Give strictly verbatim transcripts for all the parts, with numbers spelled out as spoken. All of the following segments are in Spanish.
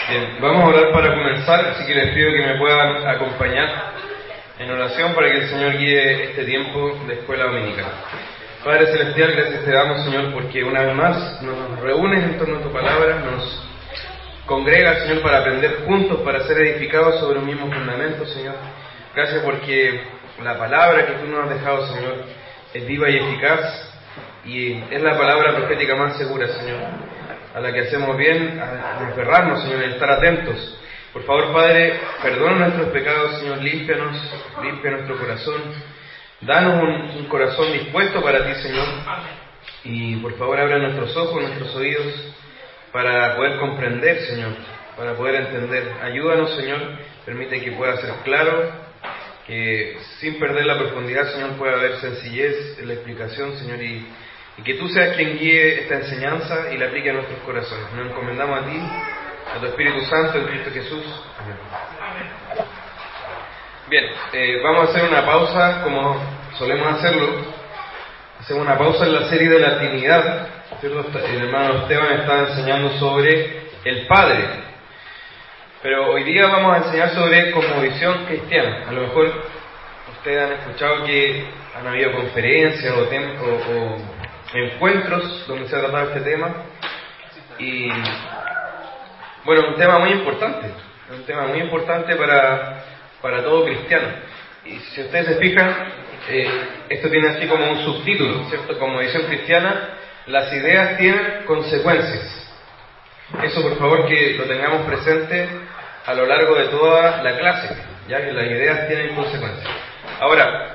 Bien, vamos a orar para comenzar, así que les pido que me puedan acompañar en oración para que el Señor guíe este tiempo de escuela dominical. Padre Celestial, gracias te damos, Señor, porque una vez más nos reúnes en torno a tu palabra, nos congregas, Señor, para aprender juntos, para ser edificados sobre un mismo fundamento, Señor. Gracias porque la palabra que tú nos has dejado, Señor, es viva y eficaz y es la palabra profética más segura, Señor, a la que hacemos bien a aferrarnos, Señor, en estar atentos. Por favor, Padre, perdona nuestros pecados, Señor, límpianos, limpia nuestro corazón, danos un, un corazón dispuesto para ti, Señor, y por favor abre nuestros ojos, nuestros oídos, para poder comprender, Señor, para poder entender. Ayúdanos, Señor, permite que pueda ser claro, que sin perder la profundidad, Señor, pueda haber sencillez en la explicación, Señor, y Y que tú seas quien guíe esta enseñanza y la aplique a nuestros corazones. Nos encomendamos a ti, a tu Espíritu Santo, en Cristo Jesús. Amén. Bien, eh, vamos a hacer una pausa, como solemos hacerlo. Hacemos una pausa en la serie de la Trinidad, ¿cierto? El hermano Esteban está enseñando sobre el Padre. Pero hoy día vamos a enseñar sobre cosmovisión cristiana. A lo mejor ustedes han escuchado que han habido conferencias o, tem- o, o encuentros donde se ha tratado este tema, y bueno, un tema muy importante, un tema muy importante para, para todo cristiano. Y si ustedes se fijan, eh, esto tiene así como un subtítulo, ¿cierto? Como visión cristiana, las ideas tienen consecuencias. Eso, por favor, que lo tengamos presente a lo largo de toda la clase, ya que las ideas tienen consecuencias. Ahora,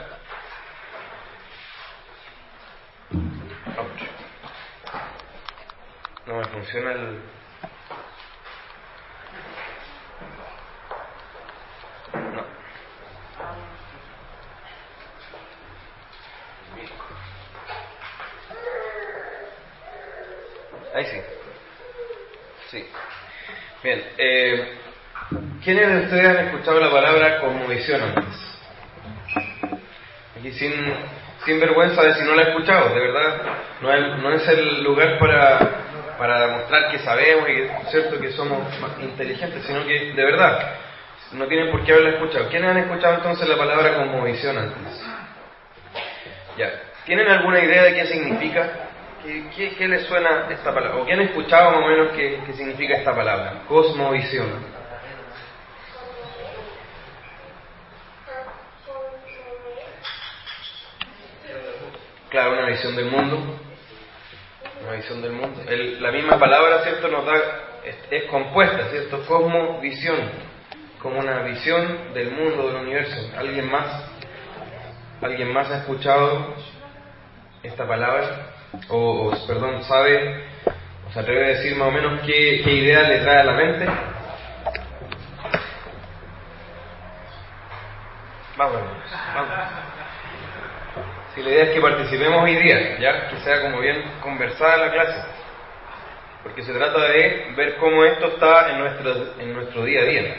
no me funciona el... No. Ahí sí. Sí. Bien. Eh, ¿Quiénes de ustedes han escuchado la palabra cosmovisión antes? Aquí sin, sin vergüenza de si no la he escuchado, de verdad. No es, no es el lugar para... para demostrar que sabemos y que, cierto, que somos más inteligentes, sino que de verdad no tienen por qué haberla escuchado. ¿Quiénes han escuchado entonces la palabra cosmovisión antes? Ya. ¿Tienen alguna idea de qué significa? ¿Qué, qué, qué les suena esta palabra? ¿O qué han escuchado más o menos qué, qué significa esta palabra? Cosmovisión. Claro, una visión del mundo. Una visión del mundo. El, la misma palabra, ¿cierto?, nos da, es, es compuesta, ¿cierto? Cosmovisión, como una visión del mundo, del universo. ¿Alguien más? ¿Alguien más ha escuchado esta palabra? O, o perdón, sabe, o se atreve a decir más o menos qué, qué idea le trae a la mente. Vamos, vamos. Si la idea es que participemos hoy día, ya, que sea como bien conversada la clase, porque se trata de ver cómo esto está en nuestro, en nuestro día a día.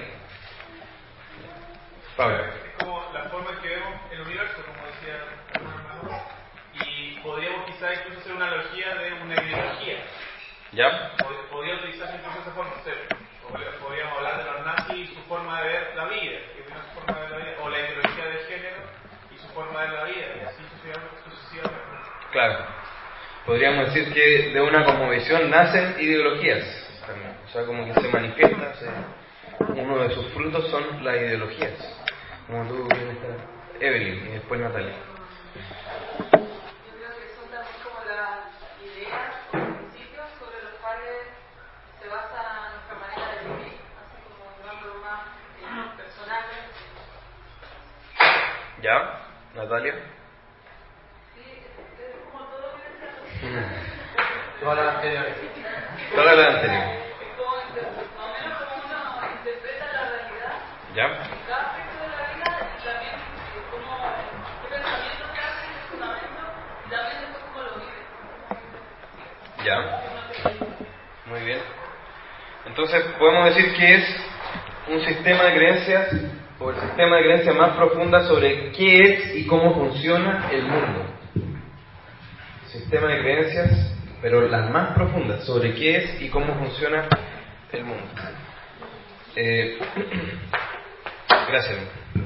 Pablo. Es como la forma en que vemos el universo, como decía el hermano, y podríamos quizás incluso hacer una analogía de una ideología. ¿Ya? Podría utilizarse incluso esa forma, podríamos hablar de los nazis y su forma de ver la vida, su forma de ver la vida, o la ideología de género y su forma de ver la vida, y así sucesivamente. Claro. Podríamos decir que de una cosmovisión nacen ideologías también. O sea, como que se manifiesta, se, uno de sus frutos son las ideologías. Como tú vienes a Evelyn y después Natalia. Yo creo que son también como las ideas o principios sobre los cuales se basa nuestra manera de vivir, así como llevándolo más eh, personales. ¿Ya? Natalia. Todas las anteriores. Todas las anteriores. Es como, más o menos como uno interpreta la realidad. ¿Ya? En cada aspecto de la vida, y también eh, como qué pensamiento te hace, qué fundamento, y también después cómo lo vive. ¿Ya? Muy bien. Entonces, podemos decir que es un sistema de creencias, o el sistema de creencias más profunda sobre qué es y cómo funciona el mundo. Sistema de creencias, pero las más profundas sobre qué es y cómo funciona el mundo. Eh, gracias.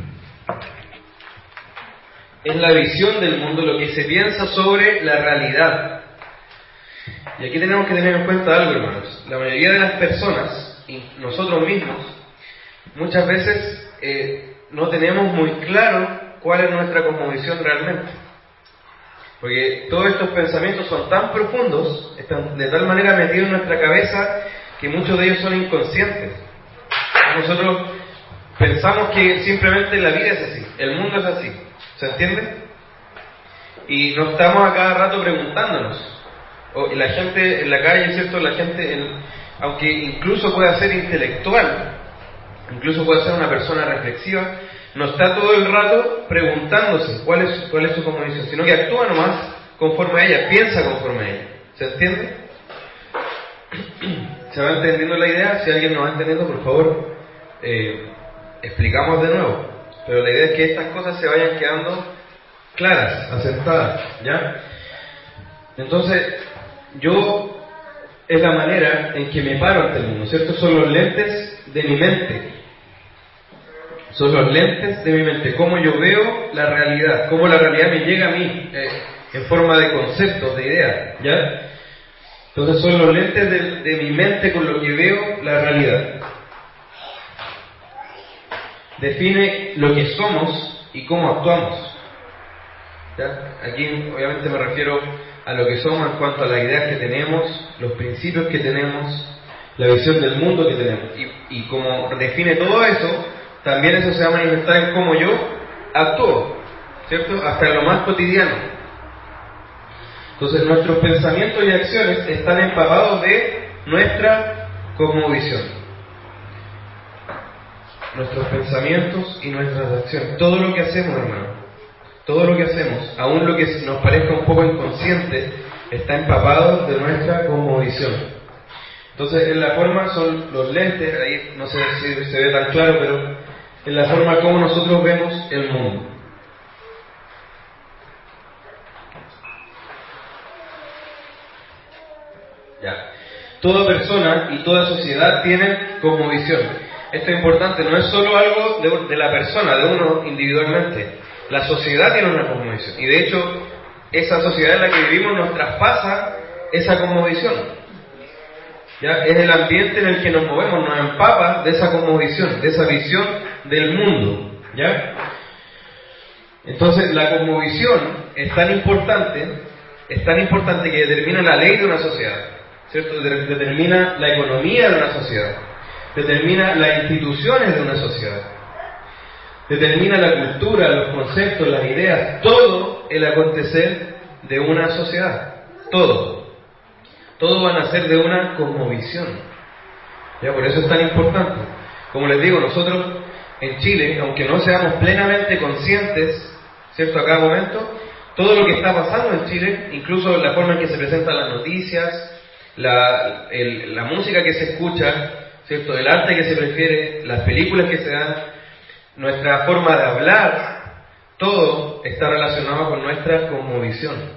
Es la visión del mundo, lo que se piensa sobre la realidad. Y aquí tenemos que tener en cuenta algo, hermanos. La mayoría de las personas, y nosotros mismos, muchas veces eh, no tenemos muy claro cuál es nuestra cosmovisión realmente. Porque todos estos pensamientos son tan profundos, están de tal manera metidos en nuestra cabeza, que muchos de ellos son inconscientes. Nosotros pensamos que simplemente la vida es así, el mundo es así, ¿se entiende? Y nos estamos a cada rato preguntándonos. O la gente en la calle, ¿cierto? La gente, en, aunque incluso pueda ser intelectual, incluso puede ser una persona reflexiva, no está todo el rato preguntándose cuál es, cuál es su cosmovisión, sino que actúa nomás conforme a ella, piensa conforme a ella. ¿Se entiende? ¿Se va entendiendo la idea? Si alguien no va entendiendo, por favor, eh, explicamos de nuevo. Pero la idea es que estas cosas se vayan quedando claras, asentadas, ¿ya? Entonces, yo es la manera en que me paro ante el mundo, ¿cierto? Son los lentes de mi mente. Son los lentes de mi mente, cómo yo veo la realidad, cómo la realidad me llega a mí, eh, en forma de conceptos, de ideas, ¿ya? Entonces son los lentes de, de mi mente con lo que veo la realidad. Define lo que somos y cómo actuamos, ¿ya? Aquí obviamente me refiero a lo que somos en cuanto a las ideas que tenemos, los principios que tenemos, la visión del mundo que tenemos. Y, y como define todo eso, también eso se va a manifestar en cómo yo actúo, ¿cierto? Hasta en lo más cotidiano. Entonces nuestros pensamientos y acciones están empapados de nuestra cosmovisión. Nuestros pensamientos y nuestras acciones. Todo lo que hacemos, hermano, todo lo que hacemos, aun lo que nos parezca un poco inconsciente, está empapado de nuestra cosmovisión. Entonces, en la forma son los lentes, ahí no sé si se ve tan claro, pero en la forma como nosotros vemos el mundo. Ya. Toda persona y toda sociedad tienen cosmovisión. Esto es importante, no es solo algo de, de la persona, de uno individualmente. La sociedad tiene una cosmovisión. Y de hecho, esa sociedad en la que vivimos nos traspasa esa cosmovisión. ¿Ya? Es el ambiente en el que nos movemos, nos empapa de esa cosmovisión, de esa visión del mundo. ¿Ya? Entonces, la cosmovisión es tan importante, es tan importante que determina la ley de una sociedad, ¿cierto? Determina la economía de una sociedad, determina las instituciones de una sociedad, determina la cultura, los conceptos, las ideas, todo el acontecer de una sociedad, todo. Todo va a nacer de una cosmovisión. ¿Ya? Por eso es tan importante. Como les digo, nosotros en Chile, aunque no seamos plenamente conscientes, ¿cierto?, a cada momento, todo lo que está pasando en Chile, incluso la forma en que se presentan las noticias, la, el, la música que se escucha, ¿cierto?, el arte que se prefiere, las películas que se dan, nuestra forma de hablar, todo está relacionado con nuestra cosmovisión.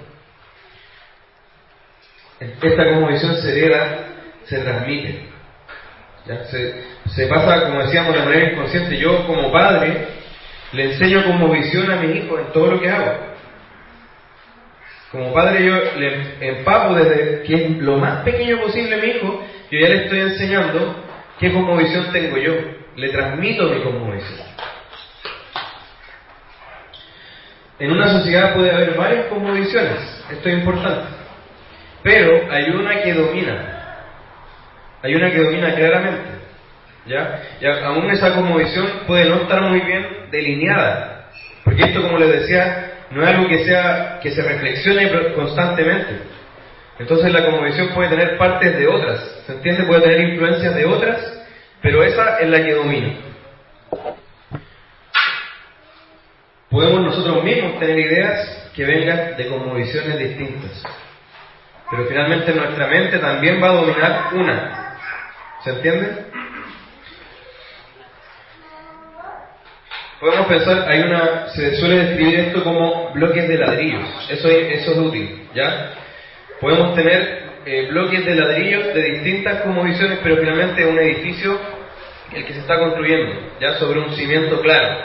Esta cosmovisión se hereda, se transmite. ¿Ya? Se, se pasa, como decíamos, de manera inconsciente. Yo, como padre, le enseño cosmovisión a mis hijos en todo lo que hago. Como padre, yo le empapo desde que es lo más pequeño posible a mi hijo, yo ya le estoy enseñando qué cosmovisión tengo yo. Le transmito mi cosmovisión. En una sociedad puede haber varias cosmovisiones, esto es importante. Pero hay una que domina, hay una que domina claramente, ¿ya? Y aún esa cosmovisión puede no estar muy bien delineada, porque esto, como les decía, no es algo que sea que se reflexione constantemente. Entonces la cosmovisión puede tener partes de otras, ¿se entiende? Puede tener influencias de otras, pero esa es la que domina. Podemos nosotros mismos tener ideas que vengan de cosmovisiones distintas. Pero finalmente nuestra mente también va a dominar una. ¿Se entiende? Podemos pensar, hay una, se suele describir esto como bloques de ladrillos. Eso, eso es útil, ¿ya? Podemos tener eh, bloques de ladrillos de distintas cosmovisiones, pero finalmente un edificio el que se está construyendo, ya sobre un cimiento claro.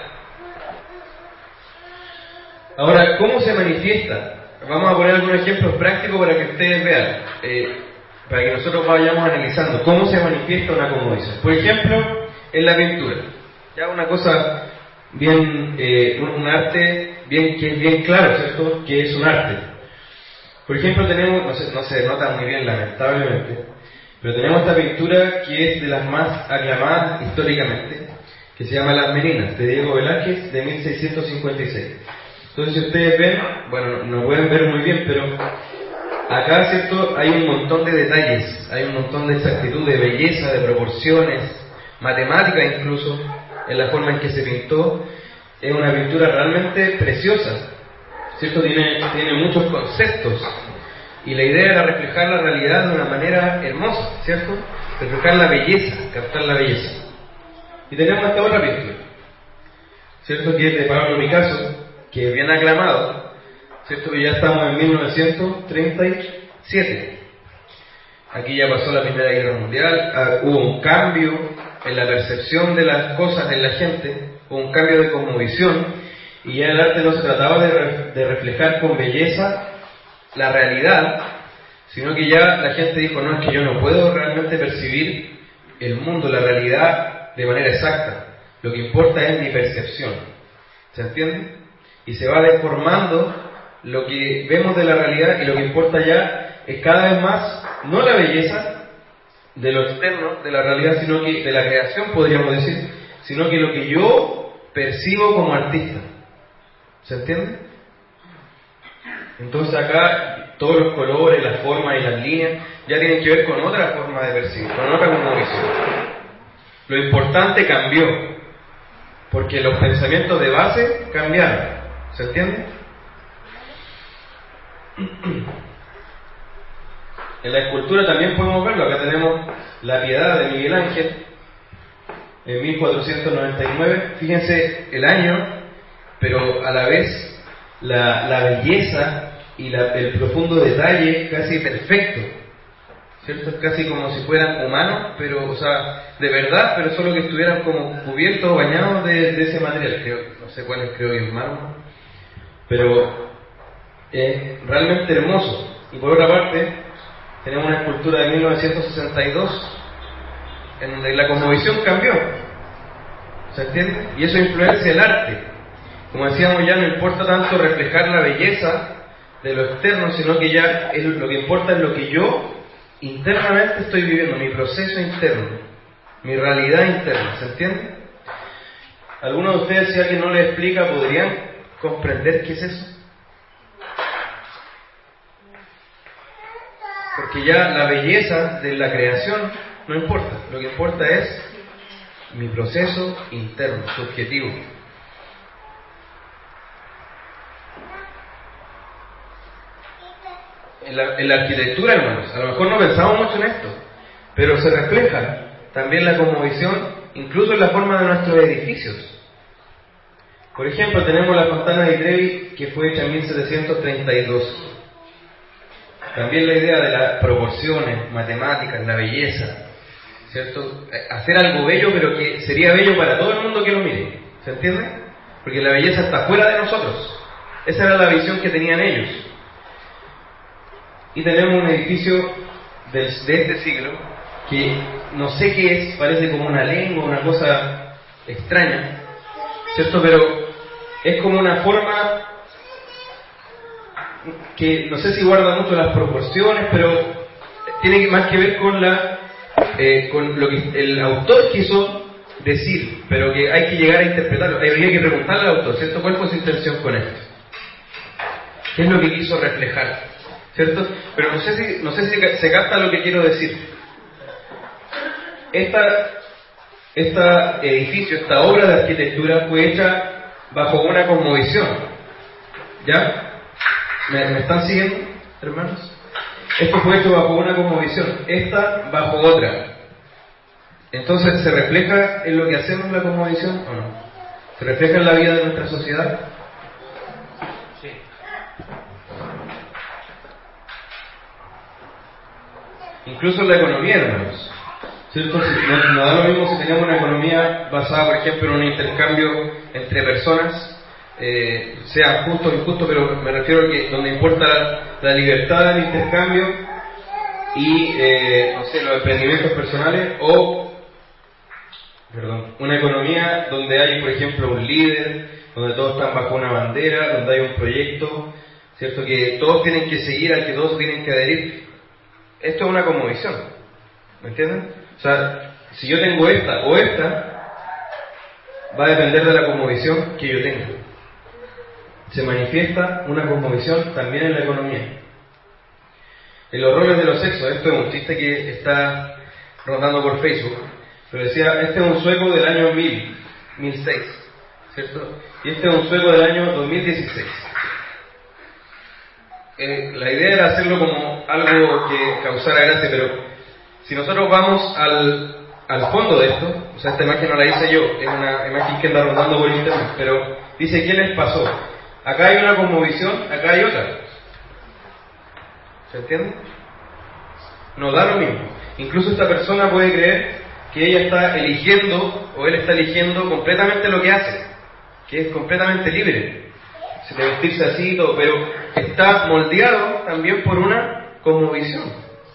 Ahora, ¿cómo se manifiesta? Vamos a poner algunos ejemplos prácticos para que ustedes vean, eh, para que nosotros vayamos analizando cómo se manifiesta una cosmovisión. Por ejemplo, en la pintura, ya una cosa bien, eh, un, un arte bien que es bien claro, ¿cierto? Que es un arte. Por ejemplo, tenemos, no se, no se nota muy bien lamentablemente, pero tenemos esta pintura que es de las más aclamadas históricamente, que se llama Las Meninas, de Diego Velázquez, de mil seiscientos cincuenta y seis. Entonces, si ustedes ven, bueno, no pueden ver muy bien, pero acá, ¿cierto?, hay un montón de detalles, hay un montón de exactitud, de belleza, de proporciones, matemática incluso, en la forma en que se pintó. Es una pintura realmente preciosa, ¿cierto? Tiene, tiene muchos conceptos, y la idea era reflejar la realidad de una manera hermosa, ¿cierto? Reflejar la belleza, captar la belleza. Y tenemos esta otra pintura, ¿cierto?, que es de Pablo Picasso, que es bien aclamado, ¿cierto?, que ya estamos en mil novecientos treinta y siete. Aquí ya pasó la Primera Guerra Mundial, ah, hubo un cambio en la percepción de las cosas en la gente, hubo un cambio de cosmovisión, y ya el arte no se trataba de, re, de reflejar con belleza la realidad, sino que ya la gente dijo, no, es que yo no puedo realmente percibir el mundo, la realidad de manera exacta, lo que importa es mi percepción. ¿Se entiende? Y se va deformando lo que vemos de la realidad, y lo que importa ya es cada vez más, no la belleza de lo externo, de la realidad, sino que de la creación, podríamos decir, sino que lo que yo percibo como artista. ¿Se entiende? Entonces acá todos los colores, las formas y las líneas ya tienen que ver con otra forma de percibir, con otra cosmovisión. Lo importante cambió, porque los pensamientos de base cambiaron. ¿Se entiende? En la escultura también podemos verlo. Acá tenemos La Piedad de Miguel Ángel en mil cuatrocientos noventa y nueve. Fíjense el año, pero a la vez la, la belleza y la, el profundo detalle casi perfecto, ¿cierto? Es casi como si fueran humanos, pero, o sea, de verdad, pero solo que estuvieran como cubiertos o bañados de, de ese material. Creo, no sé cuál es, creo que es mármol, pero es realmente hermoso. Y por otra parte, tenemos una escultura de mil novecientos sesenta y dos en donde la cosmovisión cambió. ¿Se entiende? Y eso influencia el arte. Como decíamos ya, no importa tanto reflejar la belleza de lo externo, sino que ya es, lo que importa es lo que yo internamente estoy viviendo, mi proceso interno, mi realidad interna. ¿Se entiende? ¿Algunos de ustedes, si alguien no les explica, podrían comprender qué es eso? Porque ya la belleza de la creación no importa, lo que importa es mi proceso interno, subjetivo. En la, en la arquitectura, hermanos, a lo mejor no pensamos mucho en esto, pero se refleja también la cosmovisión, incluso en la forma de nuestros edificios. Por ejemplo, tenemos la Fontana di Trevi, que fue hecha en mil setecientos treinta y dos. También la idea de las proporciones, matemáticas, la belleza, ¿cierto? Hacer algo bello, pero que sería bello para todo el mundo que lo mire. ¿Se entiende? Porque la belleza está fuera de nosotros. Esa era la visión que tenían ellos. Y tenemos un edificio de, de este siglo que no sé qué es, parece como una lengua, una cosa extraña, ¿cierto? Pero es como una forma que no sé si guarda mucho las proporciones, pero tiene más que ver con la eh, con lo que el autor quiso decir, pero que hay que llegar a interpretarlo. Habría que preguntarle al autor, ¿cierto? ¿Cuál fue su intención con esto? ¿Qué es lo que quiso reflejar? ¿Cierto? Pero no sé si no sé si se capta lo que quiero decir. Esta esta edificio, esta obra de arquitectura fue hecha bajo una cosmovisión. ¿Ya? ¿Me, ¿Me están siguiendo, hermanos? Esto fue hecho bajo una cosmovisión, esta bajo otra. Entonces, ¿se refleja en lo que hacemos la cosmovisión o no? ¿Se refleja en la vida de nuestra sociedad? Sí. Incluso en la economía, hermanos. ¿cierto? No, no da lo mismo si tenemos una economía basada, por ejemplo, en un intercambio entre personas, eh, sea justo o injusto, pero me refiero a que donde importa la, la libertad del intercambio y, eh, no sé, los emprendimientos personales, o, perdón, una economía donde hay, por ejemplo, un líder, donde todos están bajo una bandera, donde hay un proyecto, ¿cierto? Que todos tienen que seguir, al que todos tienen que adherir. Esto es una cosmovisión, ¿me entienden? O sea, si yo tengo esta o esta, va a depender de la cosmovisión que yo tenga. Se manifiesta una cosmovisión también en la economía. En los roles de los sexos, esto es un chiste que está rondando por Facebook, pero decía, este es un sueco del año mil, mil seis, ¿cierto? Y este es un sueco del año dos mil dieciséis. Eh, la idea era hacerlo como algo que causara gracia, pero si nosotros vamos al, al fondo de esto, o sea, esta imagen no la hice yo, es una imagen que anda rondando por internet, pero dice, ¿qué les pasó? Acá hay una cosmovisión, acá hay otra. ¿Se entiende? No da lo mismo. Incluso esta persona puede creer que ella está eligiendo, o él está eligiendo completamente lo que hace, que es completamente libre, de vestirse así y todo, pero está moldeado también por una cosmovisión.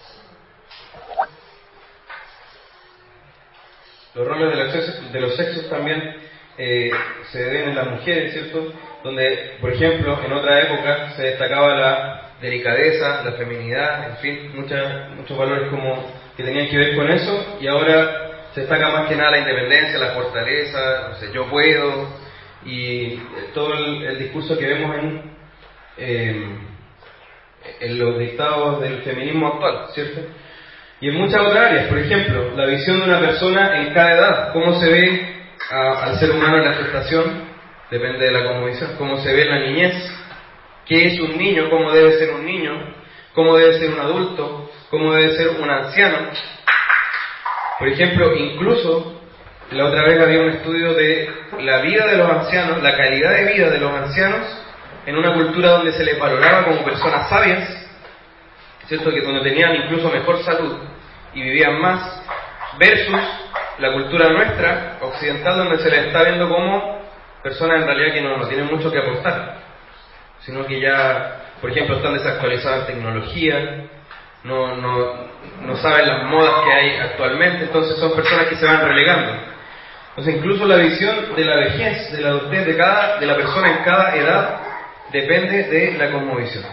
Los roles de los sexos, de los sexos también eh, se ven en las mujeres, ¿cierto? Donde, por ejemplo, en otra época se destacaba la delicadeza, la feminidad, en fin, mucha, muchos valores como que tenían que ver con eso, y ahora se destaca más que nada la independencia, la fortaleza, no sé, yo puedo, y todo el, el discurso que vemos en, eh, en los dictados del feminismo actual, ¿cierto? Y en muchas otras áreas, por ejemplo, la visión de una persona en cada edad, cómo se ve a, al ser humano en la gestación, depende de la cosmovisión, cómo se ve en la niñez, qué es un niño, cómo debe ser un niño, cómo debe ser un adulto, cómo debe ser un anciano. Por ejemplo, incluso la otra vez había un estudio de la vida de los ancianos, la calidad de vida de los ancianos en una cultura donde se les valoraba como personas sabias, ¿cierto? Que donde tenían incluso mejor salud y vivían más, versus la cultura nuestra, occidental, donde se les está viendo como personas en realidad que no, no tienen mucho que aportar, sino que ya, por ejemplo, están desactualizadas en tecnología, no, no, no saben las modas que hay actualmente, entonces son personas que se van relegando. Entonces incluso la visión de la vejez, de la adultez de, cada, de la persona en cada edad, depende de la cosmovisión.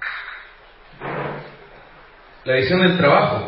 La visión del trabajo.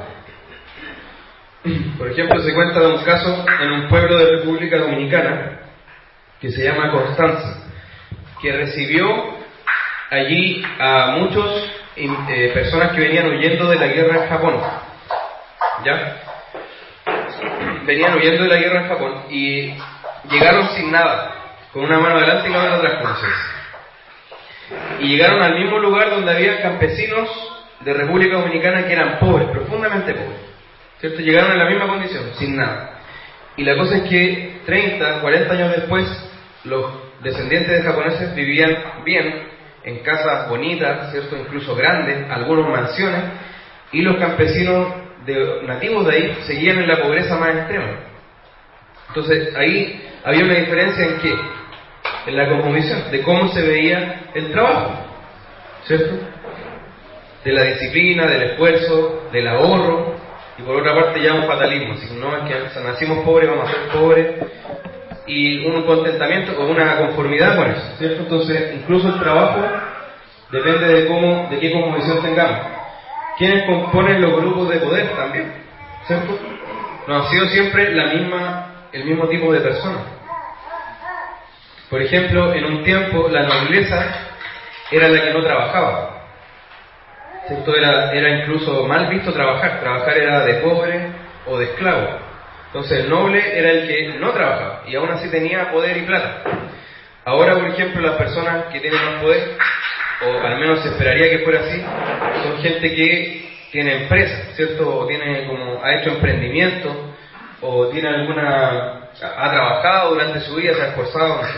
Por ejemplo, se cuenta de un caso en un pueblo de República Dominicana que se llama Constanza, que recibió allí a muchos eh, personas que venían huyendo de la guerra en Japón. ¿Ya? Venían huyendo de la guerra en Japón y llegaron sin nada, con una mano adelante y la otra atrás, como se dice. Y llegaron al mismo lugar donde había campesinos de República Dominicana que eran pobres, profundamente pobres, ¿cierto? Llegaron en la misma condición, sin nada. Y la cosa es que treinta, cuarenta años después, los descendientes de japoneses vivían bien, en casas bonitas, ¿cierto? Incluso grandes, algunos mansiones, y los campesinos de, nativos de ahí seguían en la pobreza más extrema. Entonces ahí había una diferencia en qué, en la cosmovisión, de cómo se veía el trabajo, ¿cierto? De la disciplina, del esfuerzo, del ahorro, y por otra parte ya un fatalismo, así que no es que o sea, nacimos pobres, vamos a ser pobres, y un contentamiento o una conformidad con eso, ¿cierto? Entonces incluso el trabajo depende de cómo, de qué cosmovisión tengamos. ¿Quiénes componen los grupos de poder también? ¿Cierto? No ha sido siempre la misma, el mismo tipo de personas. Por ejemplo, en un tiempo la nobleza era la que no trabajaba, ¿cierto? Era, era incluso mal visto trabajar. Trabajar era de pobre o de esclavo. Entonces el noble era el que no trabajaba y aún así tenía poder y plata. Ahora, por ejemplo, las personas que tienen más poder, o al menos se esperaría que fuera así, son gente que tiene empresas, ¿cierto? O tiene como, ha hecho emprendimiento, o tiene alguna, ha trabajado durante su vida, se ha esforzado, no sé.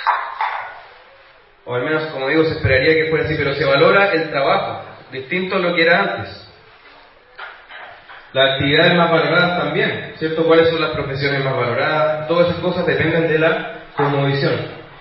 O al menos, como digo, se esperaría que fuera así, pero se valora el trabajo, distinto a lo que era antes. Las actividades más valoradas también, ¿cierto? ¿Cuáles son las profesiones más valoradas? Todas esas cosas dependen de la cosmovisión.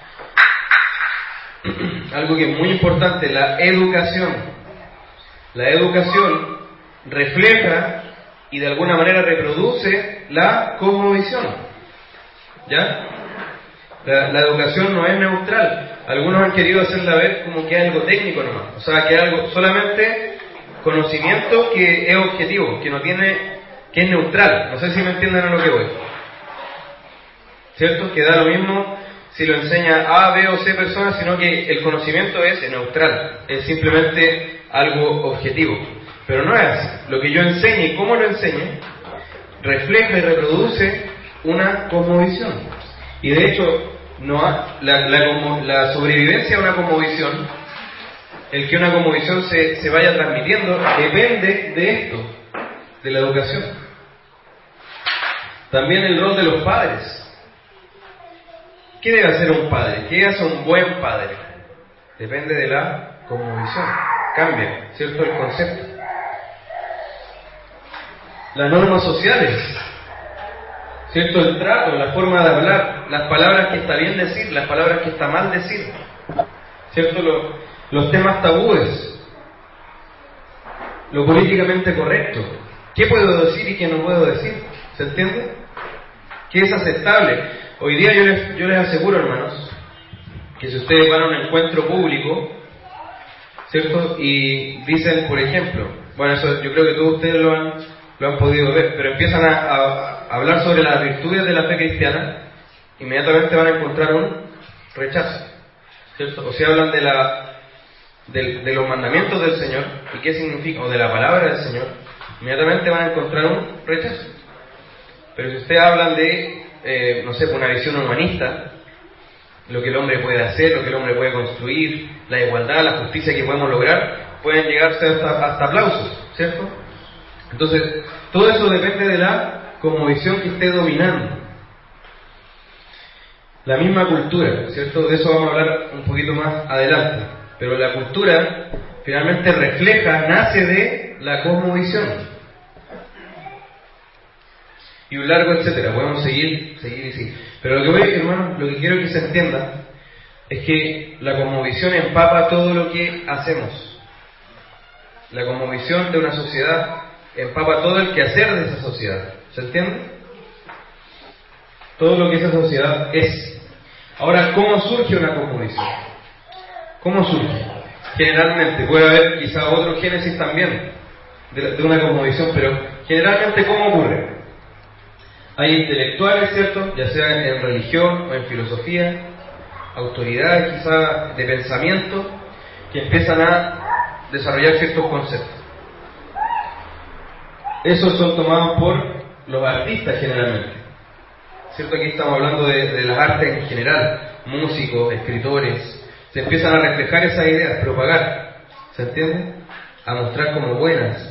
Algo que es muy importante, la educación. La educación refleja y de alguna manera reproduce la cosmovisión. ¿Ya? La, la educación no es neutral. Algunos han querido hacerla ver como que es algo técnico nomás. O sea, que es algo solamente conocimiento que es objetivo, que no tiene, que es neutral. No sé si me entienden a lo que voy. ¿Cierto? Que da lo mismo si lo enseña A, B o C personas, sino que el conocimiento es neutral. Es simplemente algo objetivo. Pero no es así. Lo que yo enseñe y cómo lo enseñe refleja y reproduce una cosmovisión. Y de hecho, no ha, la, la, la sobrevivencia de una cosmovisión, el que una cosmovisión se, se vaya transmitiendo, depende de esto, de la educación. También el rol de los padres. ¿Qué debe hacer un padre? ¿Qué hace un buen padre? Depende de la cosmovisión. Cambia, ¿cierto? El concepto. Las normas sociales, ¿cierto? El trato, la forma de hablar, las palabras que está bien decir, las palabras que está mal decir, ¿cierto? Los, los temas tabúes, lo políticamente correcto, ¿qué puedo decir y qué no puedo decir? ¿Se entiende? ¿Qué es aceptable? Hoy día yo les, yo les aseguro, hermanos, que si ustedes van a un encuentro público, ¿cierto? Y dicen, por ejemplo, bueno, eso yo creo que todos ustedes lo han, lo han podido ver, pero empiezan a, a, a hablar sobre las virtudes de la fe cristiana, inmediatamente van a encontrar un rechazo, ¿cierto? O si hablan de, la, de, de los mandamientos del Señor, y qué significa, o de la palabra del Señor, inmediatamente van a encontrar un rechazo. Pero si ustedes hablan de, eh, no sé, una visión humanista, lo que el hombre puede hacer, lo que el hombre puede construir, la igualdad, la justicia que podemos lograr, pueden llegarse hasta, hasta aplausos, ¿cierto? Entonces, todo eso depende de la cosmovisión que esté dominando. La misma cultura, ¿cierto? De eso vamos a hablar un poquito más adelante. Pero la cultura finalmente refleja, nace de la cosmovisión. Y un largo etcétera, podemos seguir, seguir y seguir. Pero lo que voy, hermanos, lo que quiero que se entienda es que la cosmovisión empapa todo lo que hacemos. La cosmovisión de una sociedad empapa todo el quehacer de esa sociedad. ¿Se entiende? Todo lo que esa sociedad es. Ahora, ¿cómo surge una cosmovisión? ¿Cómo surge? Generalmente, puede haber quizá otro génesis también de, de una cosmovisión, pero generalmente, ¿cómo ocurre? Hay intelectuales, ¿cierto? Ya sea en religión o en filosofía, autoridades quizá de pensamiento, que empiezan a desarrollar ciertos conceptos. Esos son tomados por los artistas generalmente, ¿cierto? Aquí estamos hablando de, de las artes en general, músicos, escritores, se empiezan a reflejar esas ideas, propagar, ¿se entiende? A mostrar como buenas.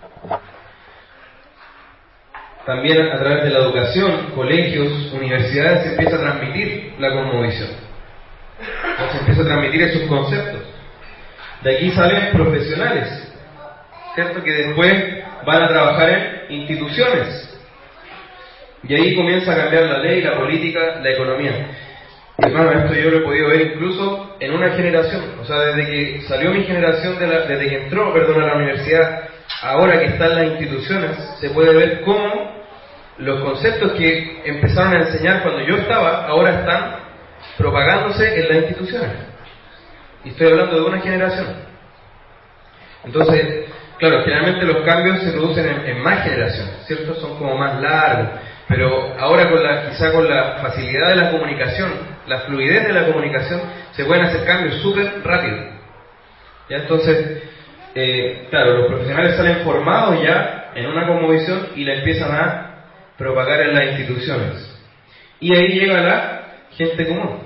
También a través de la educación, colegios, universidades, se empieza a transmitir la cosmovisión. Se empieza a transmitir esos conceptos. De aquí salen profesionales, ¿cierto? Que después van a trabajar en instituciones. Y ahí comienza a cambiar la ley, la política, la economía. Hermano, esto yo lo he podido ver incluso en una generación. O sea, desde que salió mi generación, de la, desde que entró, perdón, a la universidad, ahora que están las instituciones, se puede ver cómo los conceptos que empezaron a enseñar cuando yo estaba, ahora están propagándose en las instituciones. Y estoy hablando de una generación. Entonces, claro, generalmente los cambios se producen en, en más generaciones, ¿cierto? Son como más largos. Pero ahora, con la, quizá con la facilidad de la comunicación, la fluidez de la comunicación, se pueden hacer cambios súper rápido. ¿Ya? Entonces, eh, claro, los profesionales salen formados ya en una cosmovisión y la empiezan a propagar en las instituciones. Y ahí llega la gente común,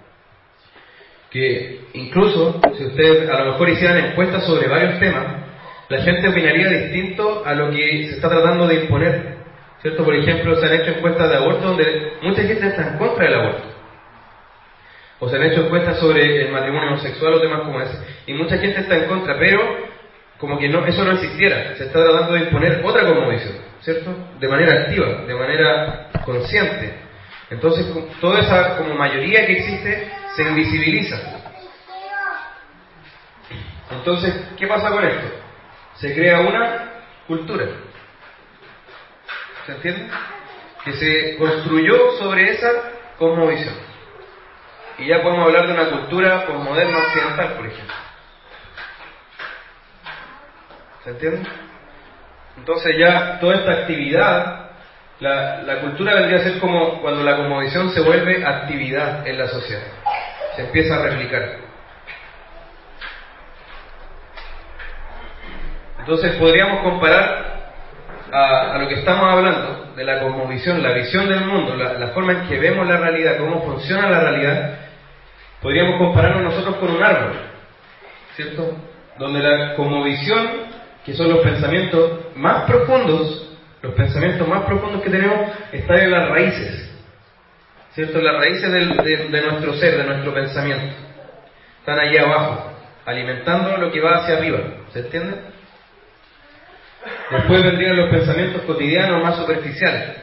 que incluso si ustedes a lo mejor hicieran encuestas sobre varios temas, la gente opinaría distinto a lo que se está tratando de imponer, ¿cierto? Por ejemplo, se han hecho encuestas de aborto donde mucha gente está en contra del aborto, o se han hecho encuestas sobre el matrimonio homosexual o temas como ese, y mucha gente está en contra, pero como que no, eso no existiera. Se está tratando de imponer otra cosmovisión, ¿cierto? De manera activa, de manera consciente. Entonces, toda esa como mayoría que existe se invisibiliza. Entonces, ¿qué pasa con esto? Se crea una cultura. ¿Se entiende? Que se construyó sobre esa cosmovisión. Y ya podemos hablar de una cultura posmoderna occidental, por ejemplo. ¿Se entiende? Entonces ya toda esta actividad, la, la cultura vendría a ser como cuando la cosmovisión se vuelve actividad en la sociedad. Se empieza a replicar. Entonces podríamos comparar a, a lo que estamos hablando de la cosmovisión, la visión del mundo, la, la forma en que vemos la realidad, cómo funciona la realidad. Podríamos compararnos nosotros con un árbol, ¿cierto? Donde la cosmovisión, que son los pensamientos más profundos, los pensamientos más profundos que tenemos, están en las raíces, ¿cierto? En las raíces del, de, de nuestro ser, de nuestro pensamiento. Están allí abajo, alimentando lo que va hacia arriba, ¿se entiende? Después vendrían los pensamientos cotidianos más superficiales.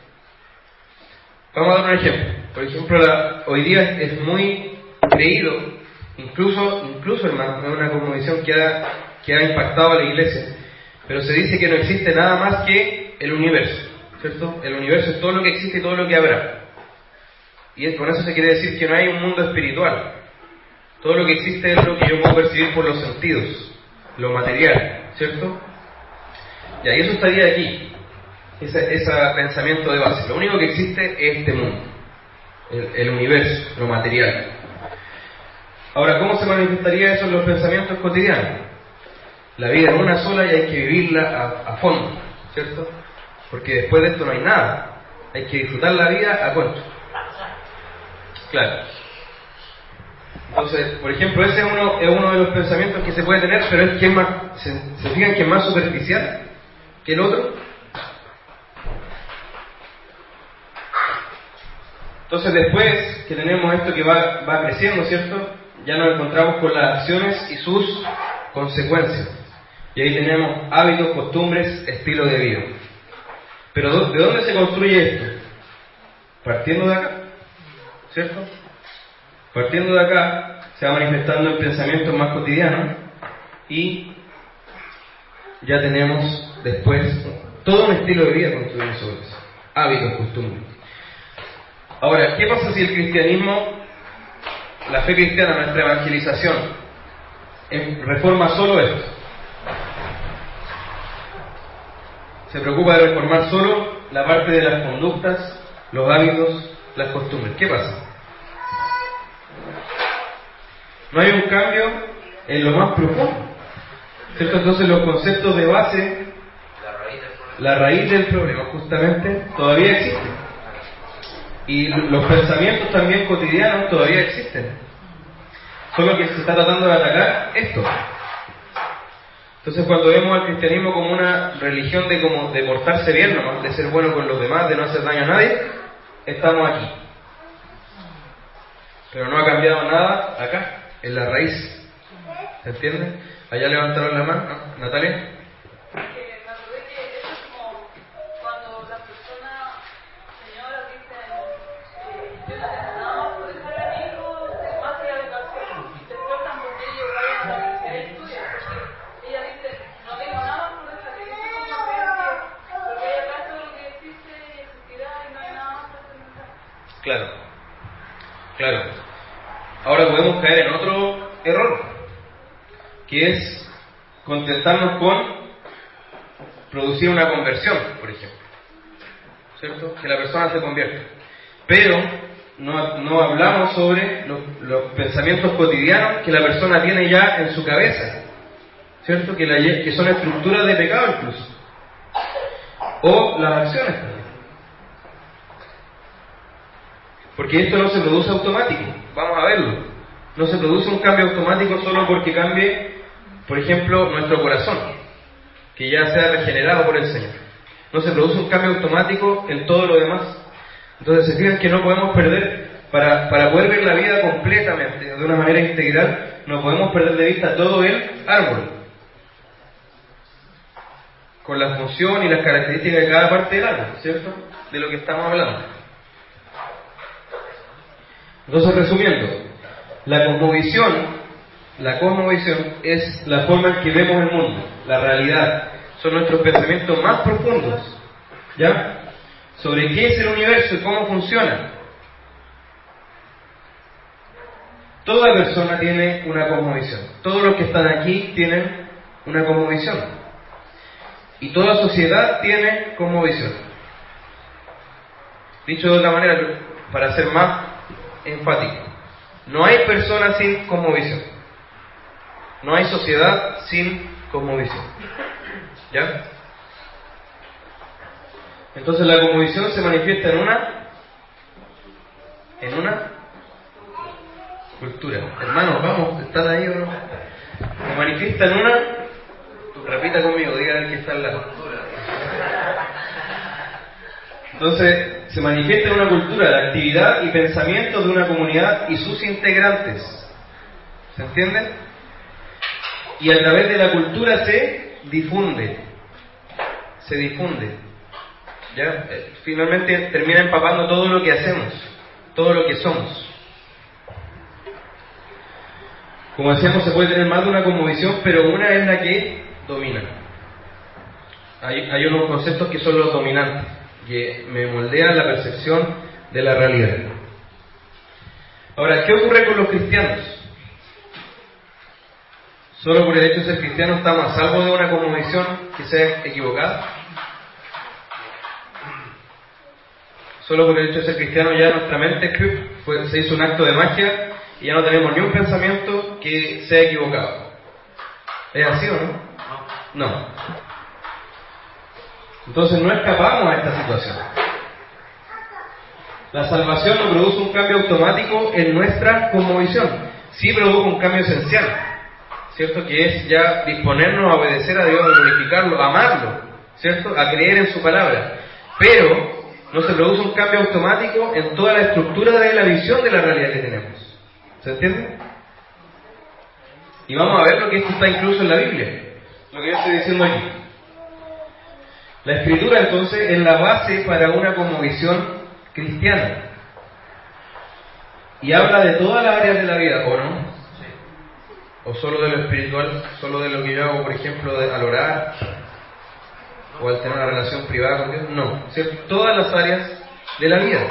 Vamos a dar un ejemplo. Por ejemplo, la, hoy día es muy creído, incluso, incluso hermano, es una cosmovisión que ha, que ha impactado a la iglesia, pero se dice que no existe nada más que el universo, ¿cierto? El universo es todo lo que existe y todo lo que habrá. Y con eso se quiere decir que no hay un mundo espiritual. Todo lo que existe es lo que yo puedo percibir por los sentidos, lo material, ¿cierto? Y ahí eso estaría aquí, ese, ese pensamiento de base. Lo único que existe es este mundo, el, el universo, lo material. Ahora, ¿cómo se manifestaría eso en los pensamientos cotidianos? La vida es una sola y hay que vivirla a, a fondo, ¿cierto? Porque después de esto no hay nada. Hay que disfrutar la vida a cuento. Claro. Entonces, por ejemplo, ese es uno, es uno de los pensamientos que se puede tener, pero es que es más, ¿se, se fijan que es más superficial que el otro? Entonces, después que tenemos esto que va, va creciendo, ¿cierto? Ya nos encontramos con las acciones y sus consecuencias. Y ahí tenemos hábitos, costumbres, estilo de vida. Pero ¿de dónde se construye esto? Partiendo de acá, ¿cierto? Partiendo de acá, se va manifestando en pensamientos más cotidianos y ya tenemos después todo un estilo de vida construido sobre eso. Hábitos, costumbres. Ahora, ¿qué pasa si el cristianismo, la fe cristiana, nuestra evangelización, reforma solo esto? Se preocupa de reformar solo la parte de las conductas, los hábitos, las costumbres. ¿Qué pasa? No hay un cambio en lo más profundo, ¿cierto? Entonces los conceptos de base, la raíz del problema justamente, todavía existen. Y los pensamientos también cotidianos todavía existen. Solo que se está tratando de atacar esto. Entonces cuando vemos al cristianismo como una religión de, como, de portarse bien nomás, de ser bueno con los demás, de no hacer daño a nadie, estamos aquí. Pero no ha cambiado nada acá, en la raíz. ¿Se entiende? Allá levantaron la mano, ¿no? Natalia. Claro, claro. Ahora podemos caer en otro error, que es contentarnos con producir una conversión, por ejemplo, ¿cierto? Que la persona se convierta. Pero no, no hablamos sobre los, los pensamientos cotidianos que la persona tiene ya en su cabeza, ¿cierto? Que, la, que son estructuras de pecado incluso. O las acciones también. Porque esto no se produce automático, vamos a verlo. No se produce un cambio automático solo porque cambie, por ejemplo, nuestro corazón, que ya sea regenerado por el Señor. No se produce un cambio automático en todo lo demás. Entonces se fijan que no podemos perder, para, para poder ver la vida completamente, de una manera integral, no podemos perder de vista todo el árbol. con la función y las características de cada parte del alma, ¿cierto? De lo que estamos hablando. Entonces, resumiendo, la cosmovisión, la cosmovisión es la forma en que vemos el mundo, la realidad, son nuestros pensamientos más profundos, ¿ya? Sobre qué es el universo y cómo funciona. Toda persona tiene una cosmovisión. Todos los que están aquí tienen una cosmovisión. Y toda sociedad tiene cosmovisión. Dicho de otra manera, para ser más enfático, no hay persona sin cosmovisión. No hay sociedad sin cosmovisión. ¿Ya? Entonces la cosmovisión se manifiesta en una en una cultura. Hermanos, vamos, ¿están ahí o no? Se manifiesta en una, repita conmigo, diga el que está al lado. Entonces, se manifiesta en una cultura de actividad y pensamiento de una comunidad y sus integrantes. ¿Se entiende? Y a través de la cultura se difunde. Se difunde. ¿Ya? Finalmente termina empapando todo lo que hacemos, todo lo que somos. Como decíamos, se puede tener más de una cosmovisión, pero una es la que domina. Hay, hay unos conceptos que son los dominantes, que me moldean la percepción de la realidad. Ahora, ¿qué ocurre con los cristianos? ¿Solo por el hecho de ser cristiano estamos a salvo de una cosmovisión que sea equivocada? ¿Solo por el hecho de ser cristiano ya nuestra mente fue, se hizo un acto de magia y ya no tenemos ni un pensamiento que sea equivocado? ¿Es así o no? No. Entonces no escapamos a esta situación. La salvación no produce un cambio automático en nuestra cosmovisión. Sí produce un cambio esencial, ¿cierto? Que es ya disponernos a obedecer a Dios, a glorificarlo, a amarlo, ¿cierto? A creer en su palabra. Pero no se produce un cambio automático en toda la estructura de la visión de la realidad que tenemos. ¿Se entiende? Y vamos a ver lo que esto está incluso en la Biblia, lo que yo estoy diciendo aquí. La Escritura entonces es la base para una cosmovisión cristiana. Y habla de todas las áreas de la vida, ¿o no? O solo de lo espiritual, solo de lo que yo hago, por ejemplo, de, al orar, o al tener una relación privada con Dios. No, ¿cierto? Todas las áreas de la vida.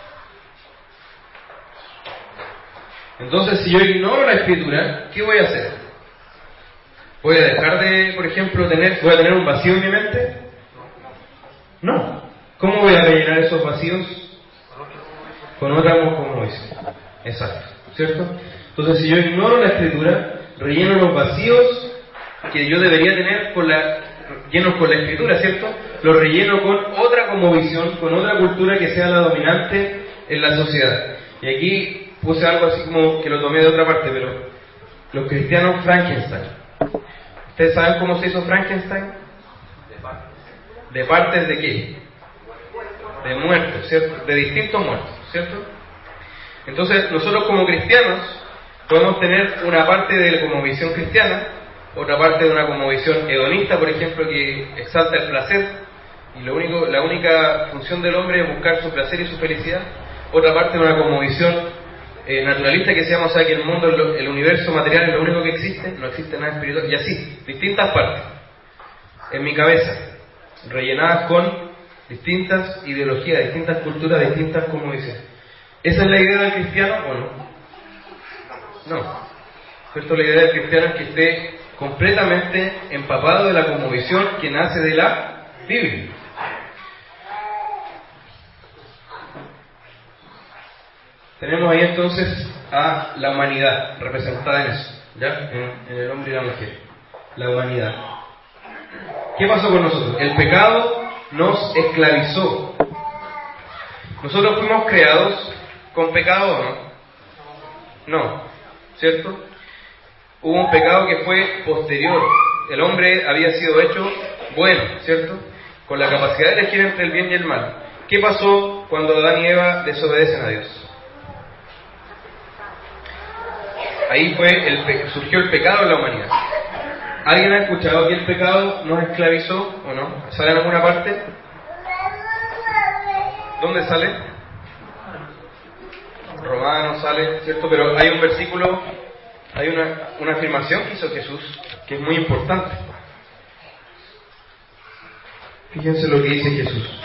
Entonces, si yo ignoro la Escritura, ¿qué voy a hacer? ¿Voy a dejar de, por ejemplo, tener, voy a tener un vacío en mi mente? No. ¿Cómo voy a rellenar esos vacíos? Con otra cosmovisión. Exacto, ¿cierto? Entonces, si yo ignoro la Escritura, relleno los vacíos que yo debería tener con la, llenos con la Escritura, ¿cierto? Los relleno con otra cosmovisión, con otra cultura que sea la dominante en la sociedad. Y aquí puse algo así como que lo tomé de otra parte, pero los cristianos Frankenstein. ¿Ustedes saben cómo se hizo Frankenstein? ¿De partes de qué? De muertos, ¿cierto? De distintos muertos, ¿cierto? Entonces, nosotros como cristianos podemos tener una parte de la cosmovisión cristiana, otra parte de una cosmovisión hedonista, por ejemplo, que exalta el placer, y lo único, la única función del hombre es buscar su placer y su felicidad. Otra parte de una cosmovisión eh, naturalista que se llama, o sea, que el mundo, el universo material es lo único que existe, no existe nada espiritual, y así, distintas partes en mi cabeza, rellenadas con distintas ideologías, distintas culturas, distintas cosmovisiones. ¿Esa es la idea del cristiano o no? No. Esto, la idea del cristiano es que esté completamente empapado de la cosmovisión que nace de la Biblia. Tenemos ahí entonces a la humanidad representada en eso, ¿ya? En, en el hombre y la mujer. La humanidad. ¿Qué pasó con nosotros? El pecado nos esclavizó. Nosotros fuimos creados con pecado, ¿o no? No, ¿cierto? Hubo un pecado que fue posterior. El hombre había sido hecho bueno, ¿cierto? Con la capacidad de elegir entre el bien y el mal. ¿Qué pasó cuando Adán y Eva desobedecen a Dios? Ahí fue el pe- surgió el pecado en la humanidad. ¿Alguien ha escuchado que el pecado nos esclavizó o no? ¿Sale en alguna parte? ¿Dónde sale? Romanos sale, ¿cierto? Pero hay un versículo, hay una, una afirmación que hizo Jesús que es muy importante. Fíjense lo que dice Jesús.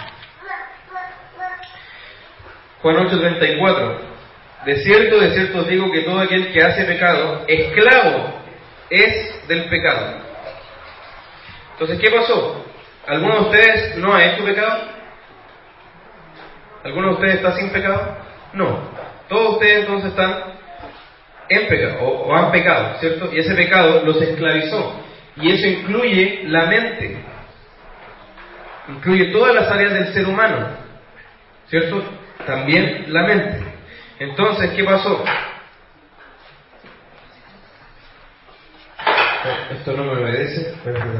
Juan ocho treinta y cuatro. De cierto, de cierto os digo que todo aquel que hace pecado, esclavo es del pecado. Entonces, ¿qué pasó? ¿Alguno de ustedes no ha hecho pecado? ¿Alguno de ustedes está sin pecado? No. Todos ustedes entonces están en pecado, o, o han pecado, ¿cierto? Y ese pecado los esclavizó. Y eso incluye la mente. Incluye todas las áreas del ser humano, ¿cierto? También la mente. Entonces, ¿qué pasó? Esto no me obedece.